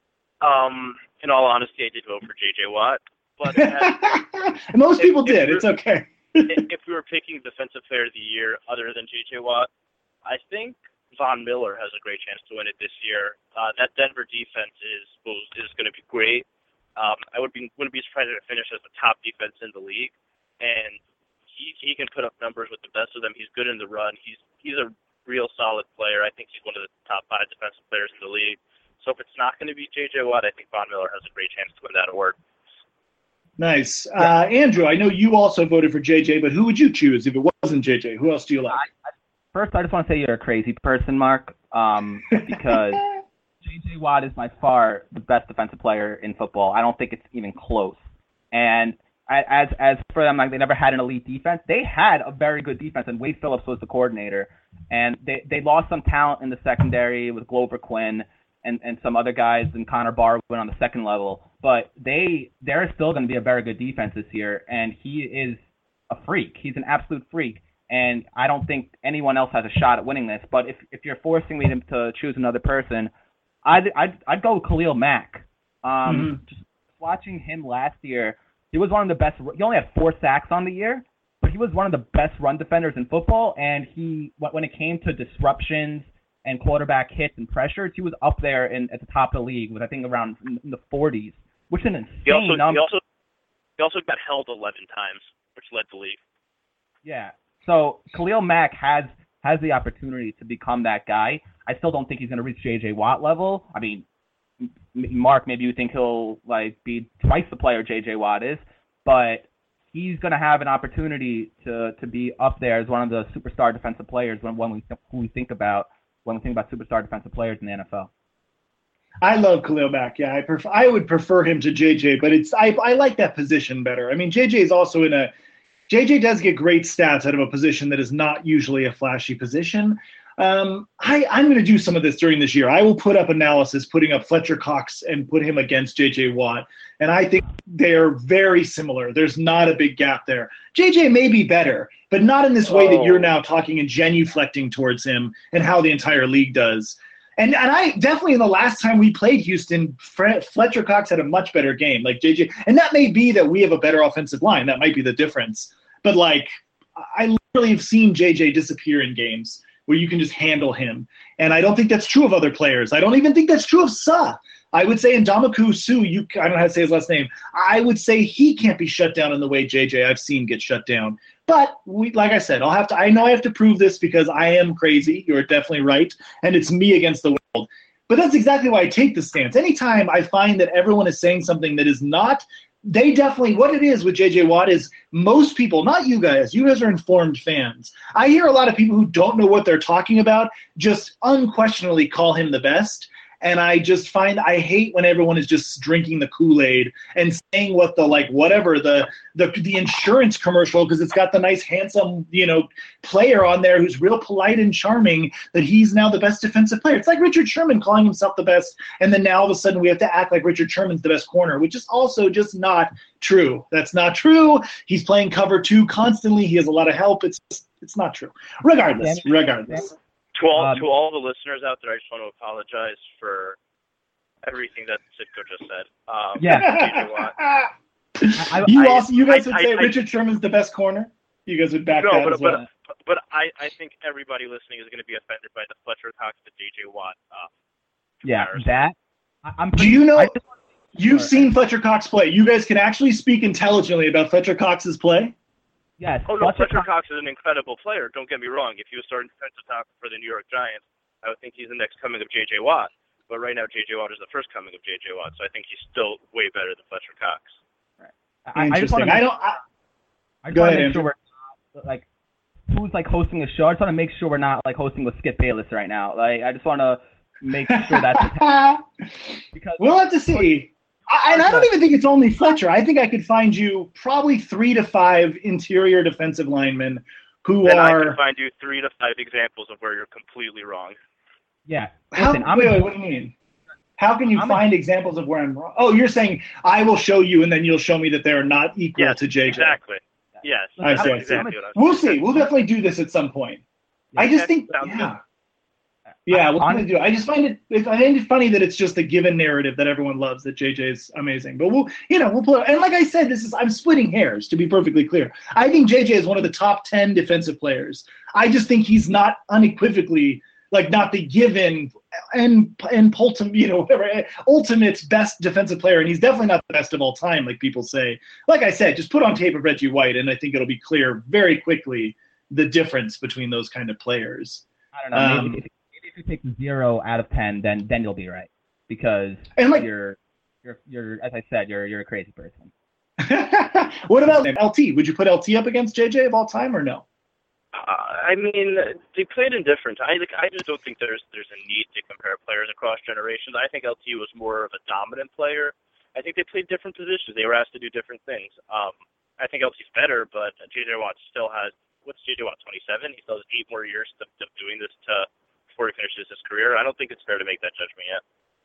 Um, in all honesty, I did vote for J J Watt. But as, most if, people if did. It's okay. If we were picking Defensive Player of the Year other than J J Watt, I think Von Miller has a great chance to win it this year. Uh, that Denver defense is is going to be great. Um, I would be wouldn't be surprised if it finished as the top defense in the league, and he he can put up numbers with the best of them. He's good in the run. He's he's a real solid player. I think he's one of the top five defensive players in the league. So if it's not going to be J J Watt, I think Von Miller has a great chance to win that award. Nice. Uh, Andrew, I know you also voted for J J, but who would you choose if it wasn't J J? Who else do you like? I, first, I just want to say you're a crazy person, Mark, um, because J J. Watt is by far the best defensive player in football. I don't think it's even close. And as as for them, like they never had an elite defense. They had a very good defense, and Wade Phillips was the coordinator. And they, they lost some talent in the secondary with Glover Quinn and, and some other guys, and Connor Barwin on the second level. But they they're still going to be a very good defense this year, and he is a freak. He's an absolute freak, and I don't think anyone else has a shot at winning this. But if if you're forcing me to, to choose another person, I'd I'd, I'd go with Khalil Mack. Um, mm-hmm. Just watching him last year, he was one of the best. He only had four sacks on the year, but he was one of the best run defenders in football. And he, when it came to disruptions and quarterback hits and pressures, he was up there in at the top of the league with I think around in the forties, which is an insane he also, number. He also, he also got held eleven times, which led the league. Yeah. So Khalil Mack has has the opportunity to become that guy. I still don't think he's going to reach J J. Watt level. I mean, Mark, maybe you think he'll like be twice the player J J. Watt is, but he's going to have an opportunity to to be up there as one of the superstar defensive players when when we who we think about when we think about superstar defensive players in the N F L. I love Khalil Mack. Yeah, I prefer. I would prefer him to J J, but it's I I like that position better. I mean, J J is also in a J J does get great stats out of a position that is not usually a flashy position. Um, I, I'm going to do some of this during this year. I will put up analysis, putting up Fletcher Cox and put him against J J. Watt. And I think they're very similar. There's not a big gap there. J J may be better, but not in this way oh. that you're now talking and genuflecting towards him and how the entire league does. And and I definitely in the last time we played Houston, Fletcher Cox had a much better game, like J J. And that may be that we have a better offensive line. That might be the difference. But like, I literally have seen J J disappear in games where you can just handle him. And I don't think that's true of other players. I don't even think that's true of Suh. I would say Ndamukong Suh, you I don't know how to say his last name. I would say he can't be shut down in the way J J I've seen get shut down. But we, like I said, I'll have to. I know I have to prove this because I am crazy. You're definitely right, and it's me against the world. But that's exactly why I take the stance. Anytime I find that everyone is saying something that is not, they definitely, what it is with J J. Watt is most people, not you guys, you guys are informed fans. I hear a lot of people who don't know what they're talking about just unquestionably call him the best. And I just find I hate when everyone is just drinking the Kool-Aid and saying what the, like, whatever, the the the insurance commercial, because it's got the nice, handsome, you know, player on there who's real polite and charming, that he's now the best defensive player. It's like Richard Sherman calling himself the best, and then now all of a sudden we have to act like Richard Sherman's the best corner, which is also just not true. That's not true. He's playing cover two constantly. He has a lot of help. It's it's not true. Regardless, regardless. To all, Um, to all the listeners out there, I just want to apologize for everything that Sitko just said. Um, Yeah. J J Watt. I, You I- also, you guys I- would I- say I- Richard Sherman's the best corner? You guys would back No, that but, as well. but, but I, I think everybody listening is going to be offended by the Fletcher Cox to J J Watt. Uh, yeah, comparison. that. I, I'm Do pretty, you know, I just wanna make you've sure- seen Fletcher Cox play. You guys can actually speak intelligently about Fletcher Cox's play? Yes. Oh, no, Fletcher Fletcher Cox- Cox is an incredible player. Don't get me wrong. If he was starting defensive tackle for the New York Giants, I would think he's the next coming of J J. Watt. But right now, J J. Watt is the first coming of J J. Watt, so I think he's still way better than Fletcher Cox. I, I just want Interesting. to I don't. I, I just Go want to ahead, make sure we're not, like, who's like hosting the show. I just want to make sure we're not like hosting with Skip Bayless right now. Like, I just want to make sure that's because we'll have to see. I, and I don't even think it's only Fletcher. I think I could find you probably three to five interior defensive linemen who Then I are. can find you three to five examples of where you're completely wrong. yeah. How, Listen, I'm wait, a- wait, what do you mean? How can you I'm a- find examples of where I'm wrong? Oh, you're saying I will show you, and then you'll show me that they're not equal Yes, to J J. exactly. Yes, I that's see, I see. exactly what I'm We'll saying. see. We'll definitely do this at some point. I just Okay, think, sounds yeah. Yeah, I- we're hon- gonna do it. I just find it. it- I find it funny that it's just a given narrative that everyone loves that J J's amazing. But we'll, you know, we'll put. And like I said, this is I'm splitting hairs to be perfectly clear. I think J J is one of the top ten defensive players. I just think he's not unequivocally like not the given and and ultimate, you know, whatever ultimate best defensive player, and he's definitely not the best of all time, like people say. Like I said, just put on tape of Reggie White, and I think it'll be clear very quickly the difference between those kind of players. I don't know. Um, maybe, if, maybe if you take zero out of ten, then then you'll be right because And, like- you're you're you're as I said, you're you're a crazy person. What about L T? Would you put L T up against J J of all time or no? Uh, I mean, they played in different. I like. I just don't think there's there's a need to compare players across generations. I think L T was more of a dominant player. I think they played different positions. They were asked to do different things. Um, I think L T's better, but J J Watt still has. What's J J Watt? twenty-seven. He still has eight more years of, of doing this to before he finishes his career. I don't think it's fair to make that judgment yet.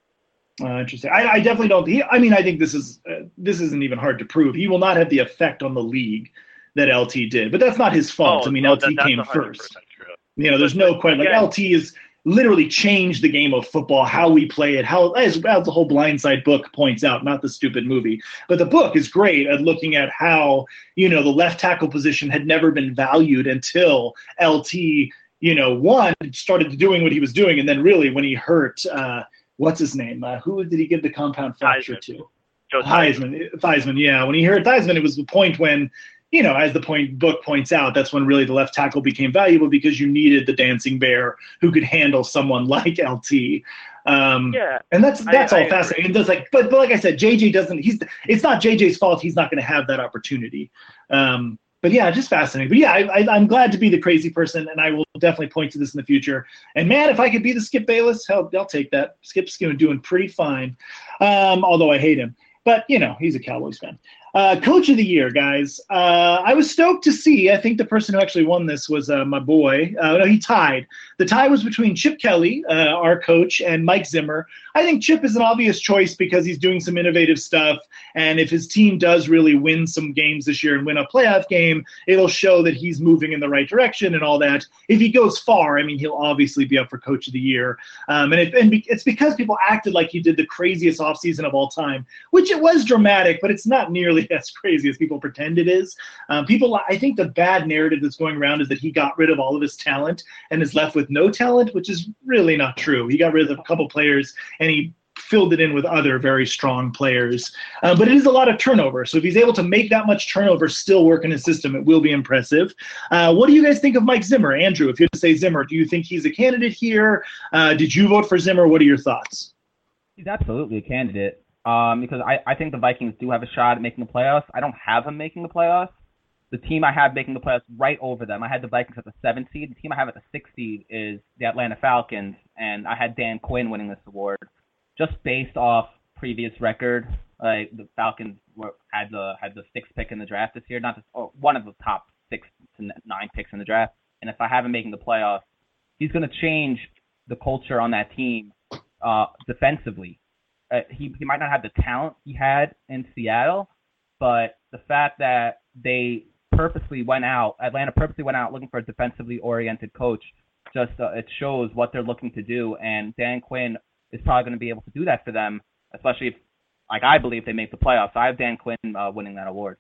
Uh, interesting. I, I definitely don't. He, I mean, I think this is uh, this isn't even hard to prove. He will not have the effect on the league that L T did, but that's not his fault. Oh, I mean, no, L T that, came first. True. You know, there's no question. Like, L T has literally changed the game of football, how we play it, how as, as the whole Blindside book points out, not the stupid movie. But the book is great at looking at how, you know, the left tackle position had never been valued until L T, you know, one, started doing what he was doing, and then really when he hurt, uh, what's his name? Uh, who did he give the compound fracture Theismann. to? Joe Theismann. Theismann, yeah. When he hurt Theismann, it was the point when, you know, as the point book points out, that's when really the left tackle became valuable because you needed the dancing bear who could handle someone like L T. Um, yeah, and that's that's I, all I fascinating. And that's like, but but like I said, J J doesn't. He's it's not J J's fault. He's not going to have that opportunity. Um, but yeah, just fascinating. But yeah, I, I, I'm glad to be the crazy person, and I will definitely point to this in the future. And man, if I could be the Skip Bayless, hell, I'll take that. Skip's doing pretty fine, um, although I hate him. But, you know, he's a Cowboys fan. Uh, Coach of the Year, guys. Uh, I was stoked to see. I think the person who actually won this was uh, my boy. Uh, no, he tied. The tie was between Chip Kelly, uh, our coach, and Mike Zimmer. I think Chip is an obvious choice because he's doing some innovative stuff. And if his team does really win some games this year and win a playoff game, it'll show that he's moving in the right direction and all that. If he goes far, I mean, he'll obviously be up for Coach of the Year. Um, and, it, and it's because people acted like he did the craziest offseason of all time, which it was dramatic, but it's not nearly as crazy as people pretend it is. Um, people, I think the bad narrative that's going around is that he got rid of all of his talent and is left with no talent, which is really not true. He got rid of a couple players and he filled it in with other very strong players. Uh, but it is a lot of turnover. So if he's able to make that much turnover still work in his system, it will be impressive. Uh, what do you guys think of Mike Zimmer? Andrew, if you had to say Zimmer, do you think he's a candidate here? Uh, did you vote for Zimmer? What are your thoughts? He's absolutely a candidate. Um, because I, I think the Vikings do have a shot at making the playoffs. I don't have them making the playoffs. The team I have making the playoffs right over them, I had the Vikings at the seventh seed. The team I have at the sixth seed is the Atlanta Falcons, and I had Dan Quinn winning this award. Just based off previous record, like the Falcons were, had the had the sixth pick in the draft this year, not just oh, one of the top six to nine picks in the draft. And if I have him making the playoffs, he's going to change the culture on that team uh, defensively. Uh, he he might not have the talent he had in Seattle, but the fact that they purposely went out, Atlanta purposely went out looking for a defensively oriented coach, just uh, it shows what they're looking to do. And Dan Quinn is probably going to be able to do that for them, especially if, like I believe, they make the playoffs. I have Dan Quinn uh, winning that award.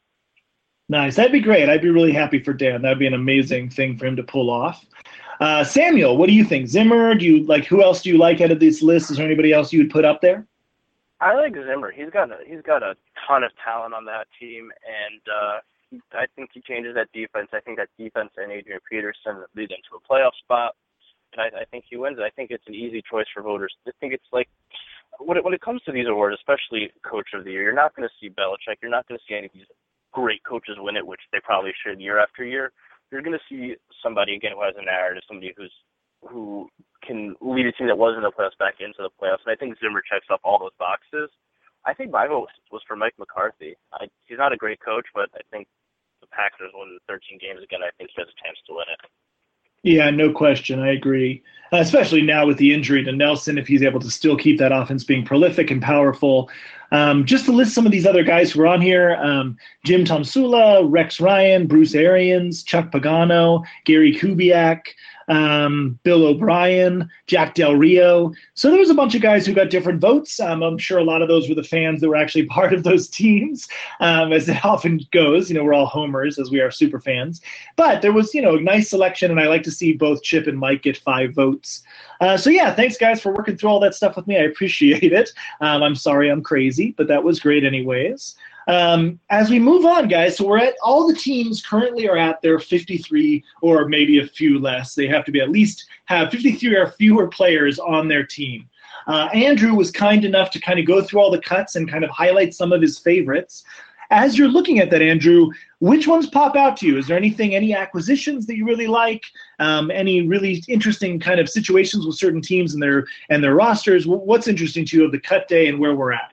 Nice. That'd be great. I'd be really happy for Dan. That'd be an amazing thing for him to pull off. Uh, Samuel, what do you think? Zimmer? Do you like? Who else do you like out of this list? Is there anybody else you would put up there? I like Zimmer. He's got a he's got a ton of talent on that team, and uh, I think he changes that defense. I think that defense and Adrian Peterson lead them to a playoff spot, and I, I think he wins. I think it's an easy choice for voters. I think it's like when it, when it comes to these awards, especially Coach of the Year, you're not going to see Belichick. You're not going to see any of these great coaches win it, which they probably should year after year. You're going to see somebody again who has a narrative, somebody who's who can lead a team that was in the playoffs back into the playoffs. And I think Zimmer checks off all those boxes. I think my vote was for Mike McCarthy. I, he's not a great coach, but I think the Packers won thirteen games again. I think he has a chance to win it. Yeah, no question. I agree. Uh, especially now with the injury to Nelson, if he's able to still keep that offense being prolific and powerful. Um, just to list some of these other guys who are on here, um, Jim Tomsula, Rex Ryan, Bruce Arians, Chuck Pagano, Gary Kubiak, um, Bill O'Brien, Jack Del Rio. So there was a bunch of guys who got different votes. Um, I'm sure a lot of those were the fans that were actually part of those teams, um, as it often goes. You know, we're all homers as we are super fans. But there was, you know, a nice selection, and I like to see both Chip and Mike get five votes. Uh, so, yeah, thanks, guys, for working through all that stuff with me. I appreciate it. Um, I'm sorry I'm crazy, but that was great anyways. Um, as we move on, guys, so we're at all the teams currently are at their fifty-three or maybe a few less. They have to be at least have fifty-three or fewer players on their team. Uh, Andrew was kind enough to kind of go through all the cuts and kind of highlight some of his favorites. as you're looking at that, Andrew, which ones pop out to you? Is there anything, any acquisitions that you really like? Um, any really interesting kind of situations with certain teams and their and their rosters? What's interesting to you of the cut day and where we're at?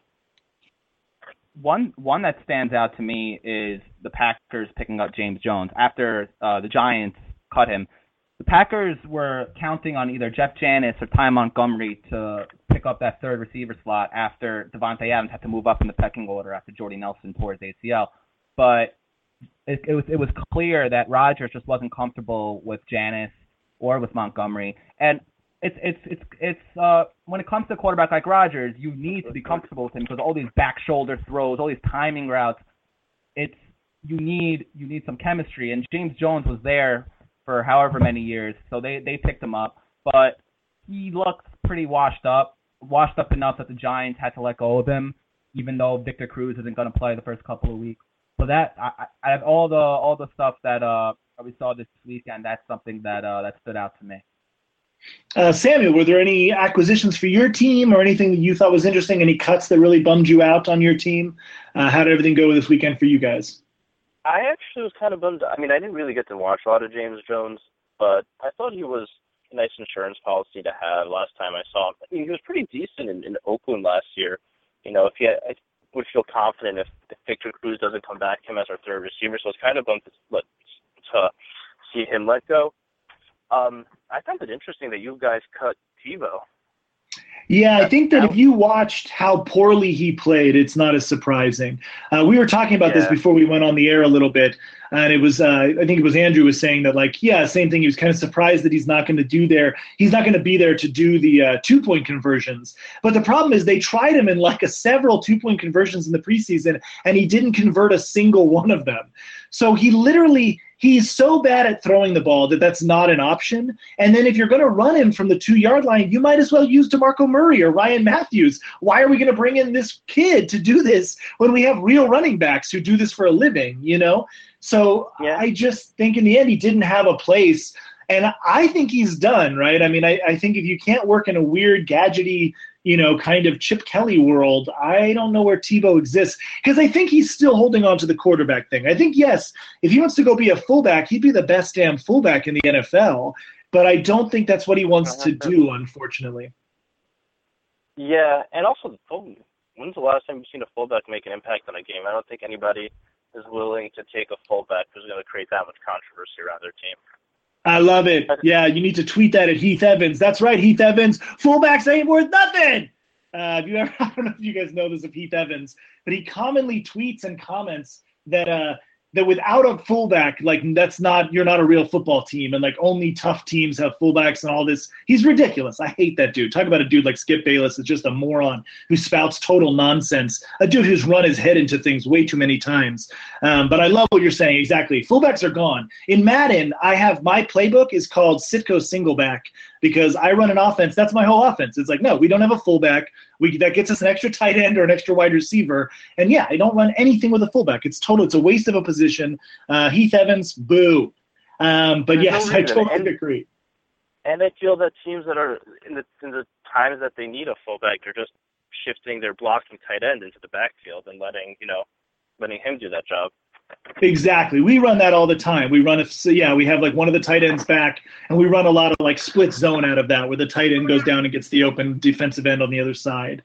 One one that stands out to me is the Packers picking up James Jones after uh, the Giants cut him. The Packers were counting on either Jeff Janis or Ty Montgomery to pick up that third receiver slot after Devontae Adams had to move up in the pecking order after Jordy Nelson tore his A C L. But it, it was it was clear that Rodgers just wasn't comfortable with Janis or with Montgomery. And it's it's it's it's uh when it comes to a quarterback like Rodgers, you need to be comfortable with him because all these back shoulder throws, all these timing routes, it's you need you need some chemistry. And James Jones was there for however many years, so they, they picked him up. But he looks pretty washed up, washed up enough that the Giants had to let go of him, even though Victor Cruz isn't going to play the first couple of weeks. So that I, I have all the all the stuff that uh we saw this weekend. That's something that uh that stood out to me. Uh, Samuel, were there any acquisitions for your team or anything that you thought was interesting? Any cuts that really bummed you out on your team? Uh, how did everything go this weekend for you guys? I actually was kind of bummed. I mean, I didn't really get to watch a lot of James Jones, but I thought he was a nice insurance policy to have last time I saw him. I mean, he was pretty decent in, in Oakland last year. You know, if he had, I would feel confident if, if Victor Cruz doesn't come back, him as our third receiver. So it's kind of bummed to, let, to see him let go. Um, I found it interesting that you guys cut Tebow. Yeah, I think that if you watched how poorly he played, it's not as surprising. Uh, we were talking about yeah. this before we went on the air a little bit, and it was uh, I think it was Andrew was saying that, like, yeah, same thing. He was kind of surprised that he's not going to do there. He's not going to be there to do the uh, two-point conversions. But the problem is they tried him in like a several two-point conversions in the preseason, and he didn't convert a single one of them. So he literally – he's so bad at throwing the ball that that's not an option. And then if you're going to run him from the two-yard line, you might as well use DeMarco Murray or Ryan Matthews. Why are we going to bring in this kid to do this when we have real running backs who do this for a living, you know? So yeah. I just think in the end he didn't have a place. And I think he's done, right? I mean, I, I think if you can't work in a weird, gadgety, you know, kind of Chip Kelly world, I don't know where Tebow exists. Because I think he's still holding on to the quarterback thing. I think, yes, if he wants to go be a fullback, he'd be the best damn fullback in the N F L. But I don't think that's what he wants to do, unfortunately. Yeah, and also the full, when's the last time you've seen a fullback make an impact on a game? I don't think anybody is willing to take a fullback who's going to create that much controversy around their team. I love it. Yeah, you need to tweet that at Heath Evans. That's right, Heath Evans. Fullbacks ain't worth nothing. Uh, if you ever, I don't know if you guys know this of Heath Evans, but he commonly tweets and comments that uh, that without a fullback, like that's not you're not a real football team, and like only tough teams have fullbacks and all this. He's ridiculous. I hate that dude. Talk about a dude like Skip Bayless is just a moron who spouts total nonsense. A dude who's run his head into things way too many times. Um, but I love what you're saying. Exactly. Fullbacks are gone. In Madden, I have my playbook is called Sitco Singleback because I run an offense. That's my whole offense. It's like, no, we don't have a fullback. We that gets us an extra tight end or an extra wide receiver. And yeah, I don't run anything with a fullback. It's total. It's a waste of a position. Uh, Heath Evans, boo. Um, but There's yes, no I totally and, agree. And I feel that teams that are in the in the times that they need a fullback, they're just shifting their blocking tight end into the backfield and letting you know letting him do that job. Exactly. We run that all the time. We run, a, so yeah, we have like one of the tight ends back, and we run a lot of like split zone out of that where the tight end goes down and gets the open defensive end on the other side.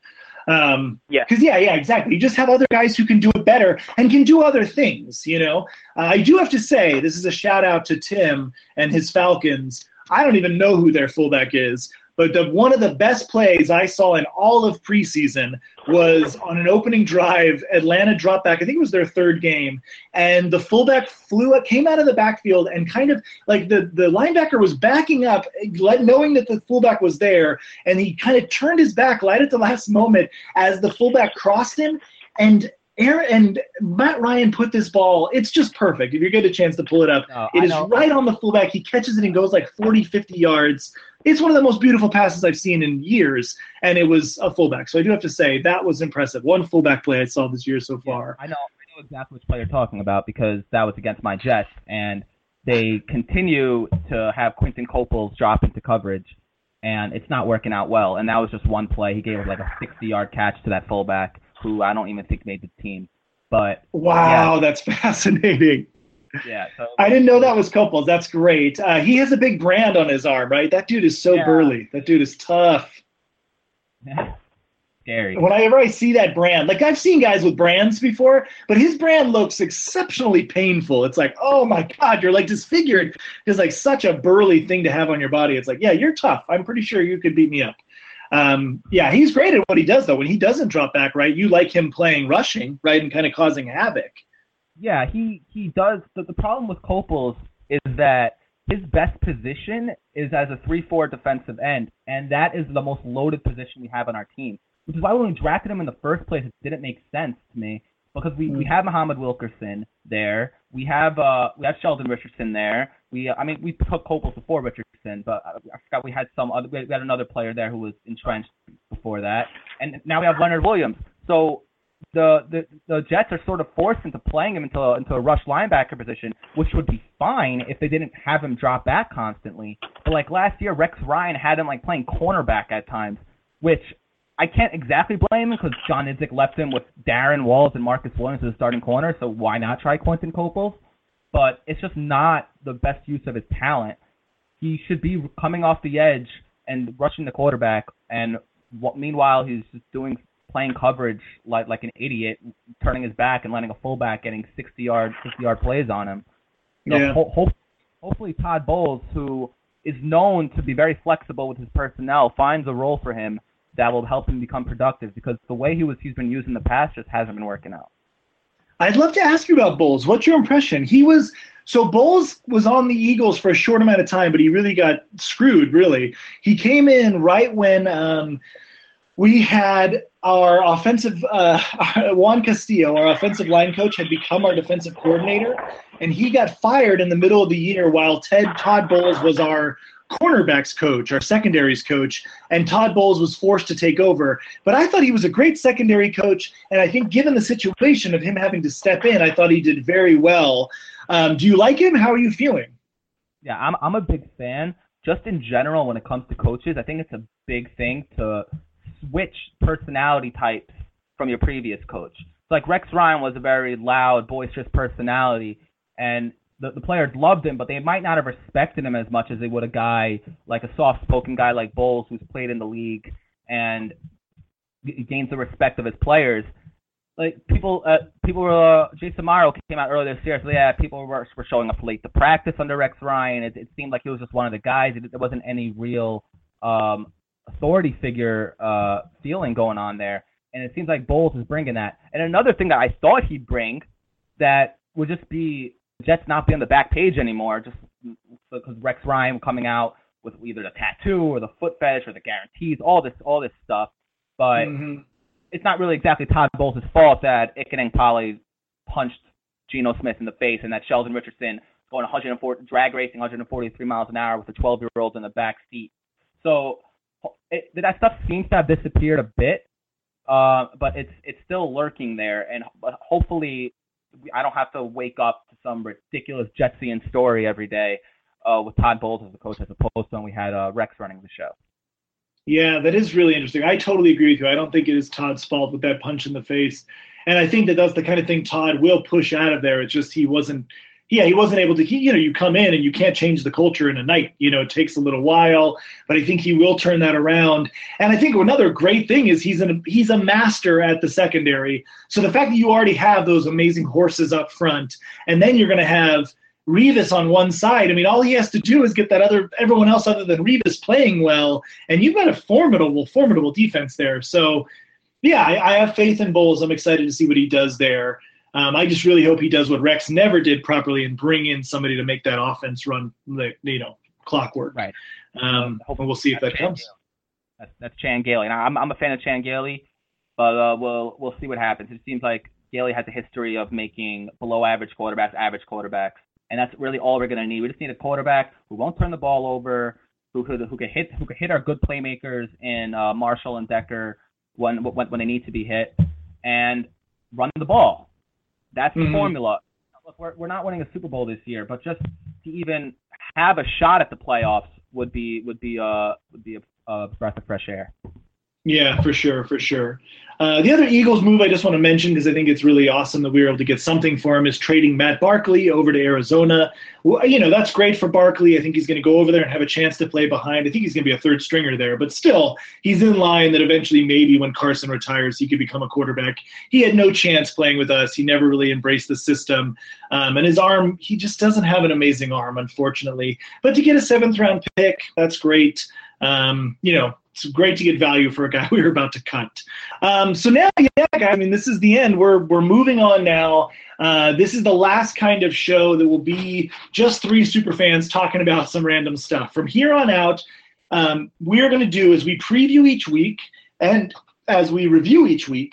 Um, yeah. Because, yeah, yeah, exactly. You just have other guys who can do it better and can do other things, you know. Uh, I do have to say, this is a shout out to Tim and his Falcons. I don't even know who their fullback is. But the, one of the best plays I saw in all of preseason was on an opening drive. Atlanta dropped back. I think it was their third game. And the fullback flew up, came out of the backfield, and kind of like the, the linebacker was backing up, knowing that the fullback was there. And he kind of turned his back right at the last moment as the fullback crossed him. And Aaron and Matt Ryan put this ball. It's just perfect. If you get a chance to pull it up, no, it I is know. right on the fullback. He catches it and goes like forty, fifty yards. It's one of the most beautiful passes I've seen in years, and it was a fullback. So I do have to say that was impressive. One fullback play I saw this year so far. Yeah, I know. I know exactly which play you're talking about because that was against my Jets, and they continue to have Quinton Coples drop into coverage, and it's not working out well. And that was just one play. He gave like a sixty-yard catch to that fullback, who I don't even think made the team. But wow, yeah, that's fascinating. Yeah, so, I didn't know that was Copels. That's great. Uh, he has a big brand on his arm, right? That dude is so yeah. burly. That dude is tough. Scary. Whenever I see that brand, like I've seen guys with brands before, but his brand looks exceptionally painful. It's like, oh my God, you're like disfigured. It's like such a burly thing to have on your body. It's like, yeah, you're tough. I'm pretty sure you could beat me up. Um, yeah, he's great at what he does, though. When he doesn't drop back, right, you like him playing rushing, right, and kind of causing havoc. Yeah, he, he does. The, the problem with Copels is that his best position is as a three four defensive end, and that is the most loaded position we have on our team, which is why when we drafted him in the first place, it didn't make sense to me because we, we have Muhammad Wilkerson there. We have uh we have Sheldon Richardson there. We uh, I mean we took Copels before Richardson, but I, I forgot we had some other we had another player there who was entrenched before that, and now we have Leonard Williams. So the the, the Jets are sort of forced into playing him into a, into a rush linebacker position, which would be fine if they didn't have him drop back constantly. But like last year, Rex Ryan had him like playing cornerback at times, which I can't exactly blame him because John Idzik left him with Darren Walls and Marcus Williams as a starting corner, so why not try Quentin Copels? But it's just not the best use of his talent. He should be coming off the edge and rushing the quarterback, and what, meanwhile he's just doing playing coverage like like an idiot, turning his back and letting a fullback getting sixty yard fifty yard plays on him. So yeah. ho- ho- hopefully Todd Bowles, who is known to be very flexible with his personnel, finds a role for him that will help him become productive, because the way he was he's been used in the past just hasn't been working out. I'd love to ask you about Bowles. What's your impression? He was so Bowles was on the Eagles for a short amount of time, but he really got screwed. Really, he came in right when um, we had our offensive uh, Juan Castillo, our offensive line coach, had become our defensive coordinator, and he got fired in the middle of the year while Ted Todd Bowles was our cornerbacks coach, our secondaries coach, and Todd Bowles was forced to take over. But I thought he was a great secondary coach, and I think given the situation of him having to step in, I thought he did very well. Um, do you like him? How are you feeling? Yeah, I'm I'm a big fan. Just in general, when it comes to coaches, I think it's a big thing to switch personality types from your previous coach. So like Rex Ryan was a very loud, boisterous personality, and The, the players loved him, but they might not have respected him as much as they would a guy like a soft-spoken guy like Bowles, who's played in the league and g- gains the respect of his players. Like people, uh, people were. Uh, Jason Morrow came out earlier this year, so yeah, people were, were showing up late to practice under Rex Ryan. It, it seemed like he was just one of the guys. It, there wasn't any real um, authority figure uh, feeling going on there, and it seems like Bowles is bringing that. And another thing that I thought he'd bring that would just be Jets not be on the back page anymore, just because Rex Ryan coming out with either the tattoo or the foot fetish or the guarantees, all this, all this stuff. But Mm-hmm. it's not really exactly Todd Bowles' fault that Ikening Poly punched Geno Smith in the face and that Sheldon Richardson going one hundred four drag racing one hundred forty-three miles an hour with a twelve-year-old in the back seat. So it, that stuff seems to have disappeared a bit, uh, but it's it's still lurking there, and but hopefully I don't have to wake up to some ridiculous Jetsian story every day uh, with Todd Bowles as the coach, as opposed to when we had uh, Rex running the show. Yeah, that is really interesting. I totally agree with you. I don't think it is Todd's fault with that punch in the face. And I think that that's the kind of thing Todd will push out of there. It's just he wasn't – yeah, he wasn't able to – you know, you come in and you can't change the culture in a night. You know, it takes a little while. But I think he will turn that around. And I think another great thing is he's, an, he's a master at the secondary. So the fact that you already have those amazing horses up front, and then you're going to have – Revis on one side. I mean, all he has to do is get that other everyone else other than Revis playing well, and you've got a formidable, formidable defense there. So, yeah, I, I have faith in Bowles. I'm excited to see what he does there. Um, I just really hope he does what Rex never did properly and bring in somebody to make that offense run, like, you know, clockwork. Right. Um, and we'll see if that comes. That's, that's Chan Gailey. Now, I'm I'm a fan of Chan Gailey, but uh, we'll we'll see what happens. It seems like Gailey has a history of making below average quarterbacks average quarterbacks. And that's really all we're going to need. We just need a quarterback who won't turn the ball over, who could who could hit who could hit our good playmakers in uh, Marshall and Decker when, when when they need to be hit, and run the ball. That's the mm-hmm. formula. Look, we're we're not winning a Super Bowl this year, but just to even have a shot at the playoffs would be would be uh would be a, a breath of fresh air. Yeah, for sure, for sure. Uh, the other Eagles move I just want to mention, because I think it's really awesome that we were able to get something for him, is trading Matt Barkley over to Arizona. Well, you know, that's great for Barkley. I think he's going to go over there and have a chance to play behind. I think he's going to be a third stringer there, but still, he's in line that eventually maybe when Carson retires, he could become a quarterback. He had no chance playing with us. He never really embraced the system. Um, and his arm, he just doesn't have an amazing arm, unfortunately. But to get a seventh round pick, that's great. Um, you know, it's great to get value for a guy we were about to cut. Um, so now, yeah, I mean, this is the end. We're we're moving on now. Uh, this is the last kind of show that will be just three super fans talking about some random stuff. From here on out, um, we're going to do is we preview each week, and as we review each week,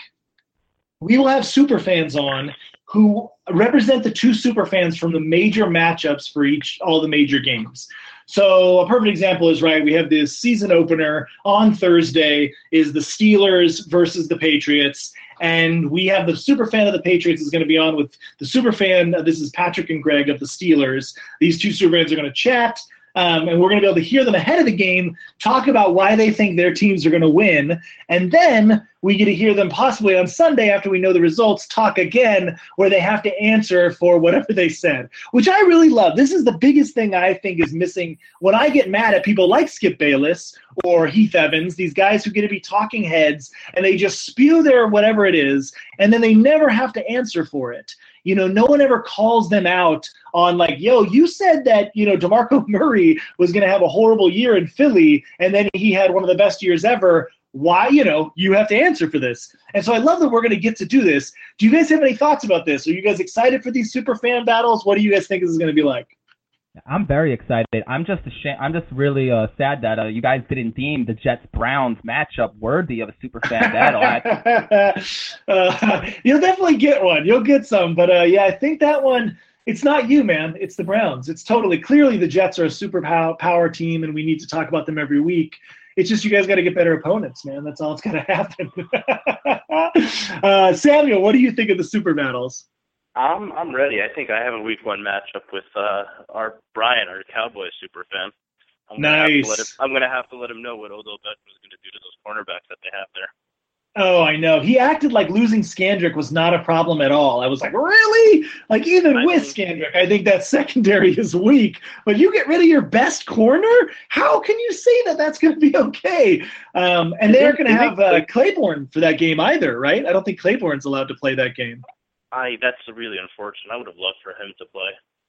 we will have super fans on who represent the two super fans from the major matchups for each all the major games. So a perfect example is, right, we have this season opener on Thursday is the Steelers versus the Patriots. And we have the super fan of the Patriots is going to be on with the super fan. Uh, this is Patrick and Greg of the Steelers. These two super fans are going to chat. Um, and we're going to be able to hear them ahead of the game, talk about why they think their teams are going to win. And then we get to hear them possibly on Sunday after we know the results talk again where they have to answer for whatever they said, which I really love. This is the biggest thing I think is missing when I get mad at people like Skip Bayless or Heath Evans, these guys who get to be talking heads and they just spew their whatever it is, and then they never have to answer for it. You know, no one ever calls them out on like, yo, you said that, you know, DeMarco Murray was going to have a horrible year in Philly, and then he had one of the best years ever. Why, you know, you have to answer for this. And so I love that we're going to get to do this. Do you guys have any thoughts about this? Are you guys excited for these super fan battles? What do you guys think this is going to be like? I'm very excited. I'm just ashamed. I'm just really uh, sad that uh, you guys didn't deem the Jets-Browns matchup worthy of a super fan battle. uh, you'll definitely get one. You'll get some. But, uh, yeah, I think that one, it's not you, man. It's the Browns. It's totally – clearly the Jets are a super pow- power team, and we need to talk about them every week. It's just you guys got to get better opponents, man. That's all that's got to happen. uh, Samuel, what do you think of the super battles? I'm I'm ready. I think I have a week one matchup with uh, our Brian, our Cowboys super fan. I'm gonna nice. Have to let him, I'm going to have to let him know what Odell Beckham is going to do to those cornerbacks that they have there. Oh, I know. He acted like losing Skandrick was not a problem at all. I was like, really? Like, even I with mean, Skandrick, I think that secondary is weak. But you get rid of your best corner? How can you say that that's going to be okay? Um, and they aren't going to have uh, Claiborne for that game either, right? I don't think Claiborne's allowed to play that game. I That's really unfortunate. I would have loved for him to play.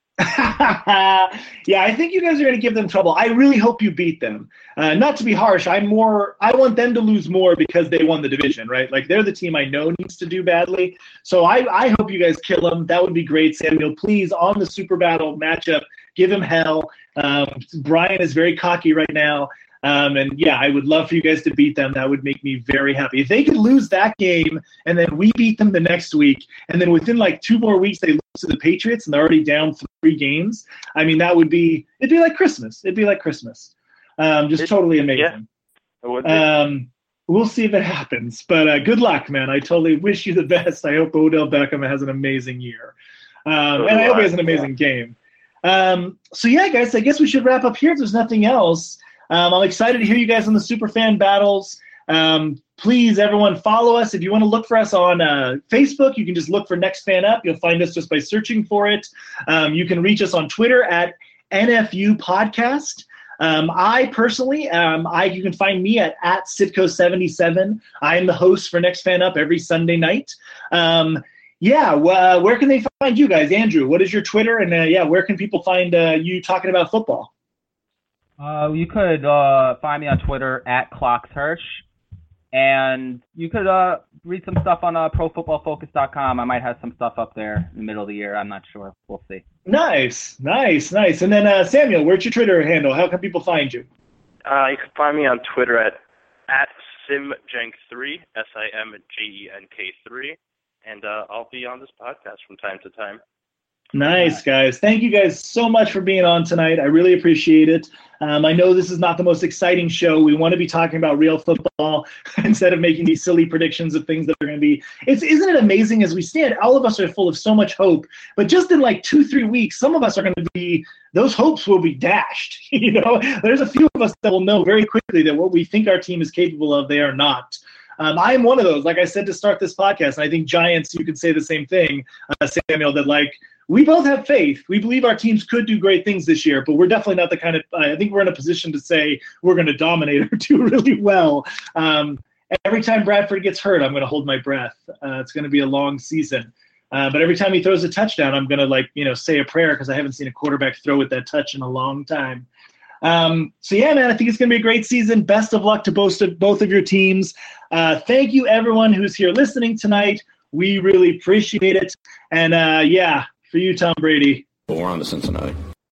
Yeah, I think you guys are going to give them trouble. I really hope you beat them. Uh, not to be harsh, I'm more. I want them to lose more because they won the division, right? Like they're the team I know needs to do badly. So I, I hope you guys kill them. That would be great, Samuel. Please, on the Super Battle matchup, give him hell. Um, Brian is very cocky right now. Um, and, yeah, I would love for you guys to beat them. That would make me very happy. If they could lose that game and then we beat them the next week, and then within like two more weeks they lose to the Patriots and they're already down three games, I mean, that would be – it'd be like Christmas. It'd be like Christmas. Um, just it, totally amazing. Yeah, um, we'll see if it happens. But uh, good luck, man. I totally wish you the best. I hope Odell Beckham has an amazing year. Um, so and I hope he has an amazing yeah. game. Um, so, yeah, guys, I guess we should wrap up here if there's nothing else. Um, I'm excited to hear you guys on the Superfan Battles. Um, please, everyone, follow us. If you want to look for us on uh, Facebook, you can just look for Next Fan Up. You'll find us just by searching for it. Um, you can reach us on Twitter at N F U Podcast. Um, I personally, um, I you can find me at, at Sitco seventy-seven. I am the host for Next Fan Up every Sunday night. Um, yeah, uh, where can they find you guys? Andrew, what is your Twitter? And, uh, yeah, where can people find uh, you talking about football? Uh, you could uh, find me on Twitter at ClocksHirsch, and you could uh, read some stuff on uh, pro football focus dot com. I might have some stuff up there in the middle of the year. I'm not sure. We'll see. Nice, nice, nice. And then, uh, Samuel, where's your Twitter handle? How can people find you? Uh, you can find me on Twitter at, at simjenk three, S I M J E N K three, and uh, I'll be on this podcast from time to time. Nice, guys. Thank you guys so much for being on tonight. I really appreciate it. Um, I know this is not the most exciting show. We want to be talking about real football instead of making these silly predictions of things that are going to be. It's isn't it amazing as we stand? All of us are full of so much hope, but just in like two, three weeks, some of us are going to be. Those hopes will be dashed. You know, there's a few of us that will know very quickly that what we think our team is capable of, they are not. Um, I am one of those. Like I said to start this podcast, and I think Giants, you could say the same thing, uh, Samuel. That like. We both have faith. We believe our teams could do great things this year, but we're definitely not the kind of – I think we're in a position to say we're going to dominate or do really well. Um, every time Bradford gets hurt, I'm going to hold my breath. Uh, it's going to be a long season. Uh, but every time he throws a touchdown, I'm going to, like, you know, say a prayer because I haven't seen a quarterback throw with that touch in a long time. Um, so, yeah, man, I think it's going to be a great season. Best of luck to both of, both of your teams. Uh, thank you, everyone who's here listening tonight. We really appreciate it. And, uh, yeah – for you, Tom Brady. Well, we're on to Cincinnati.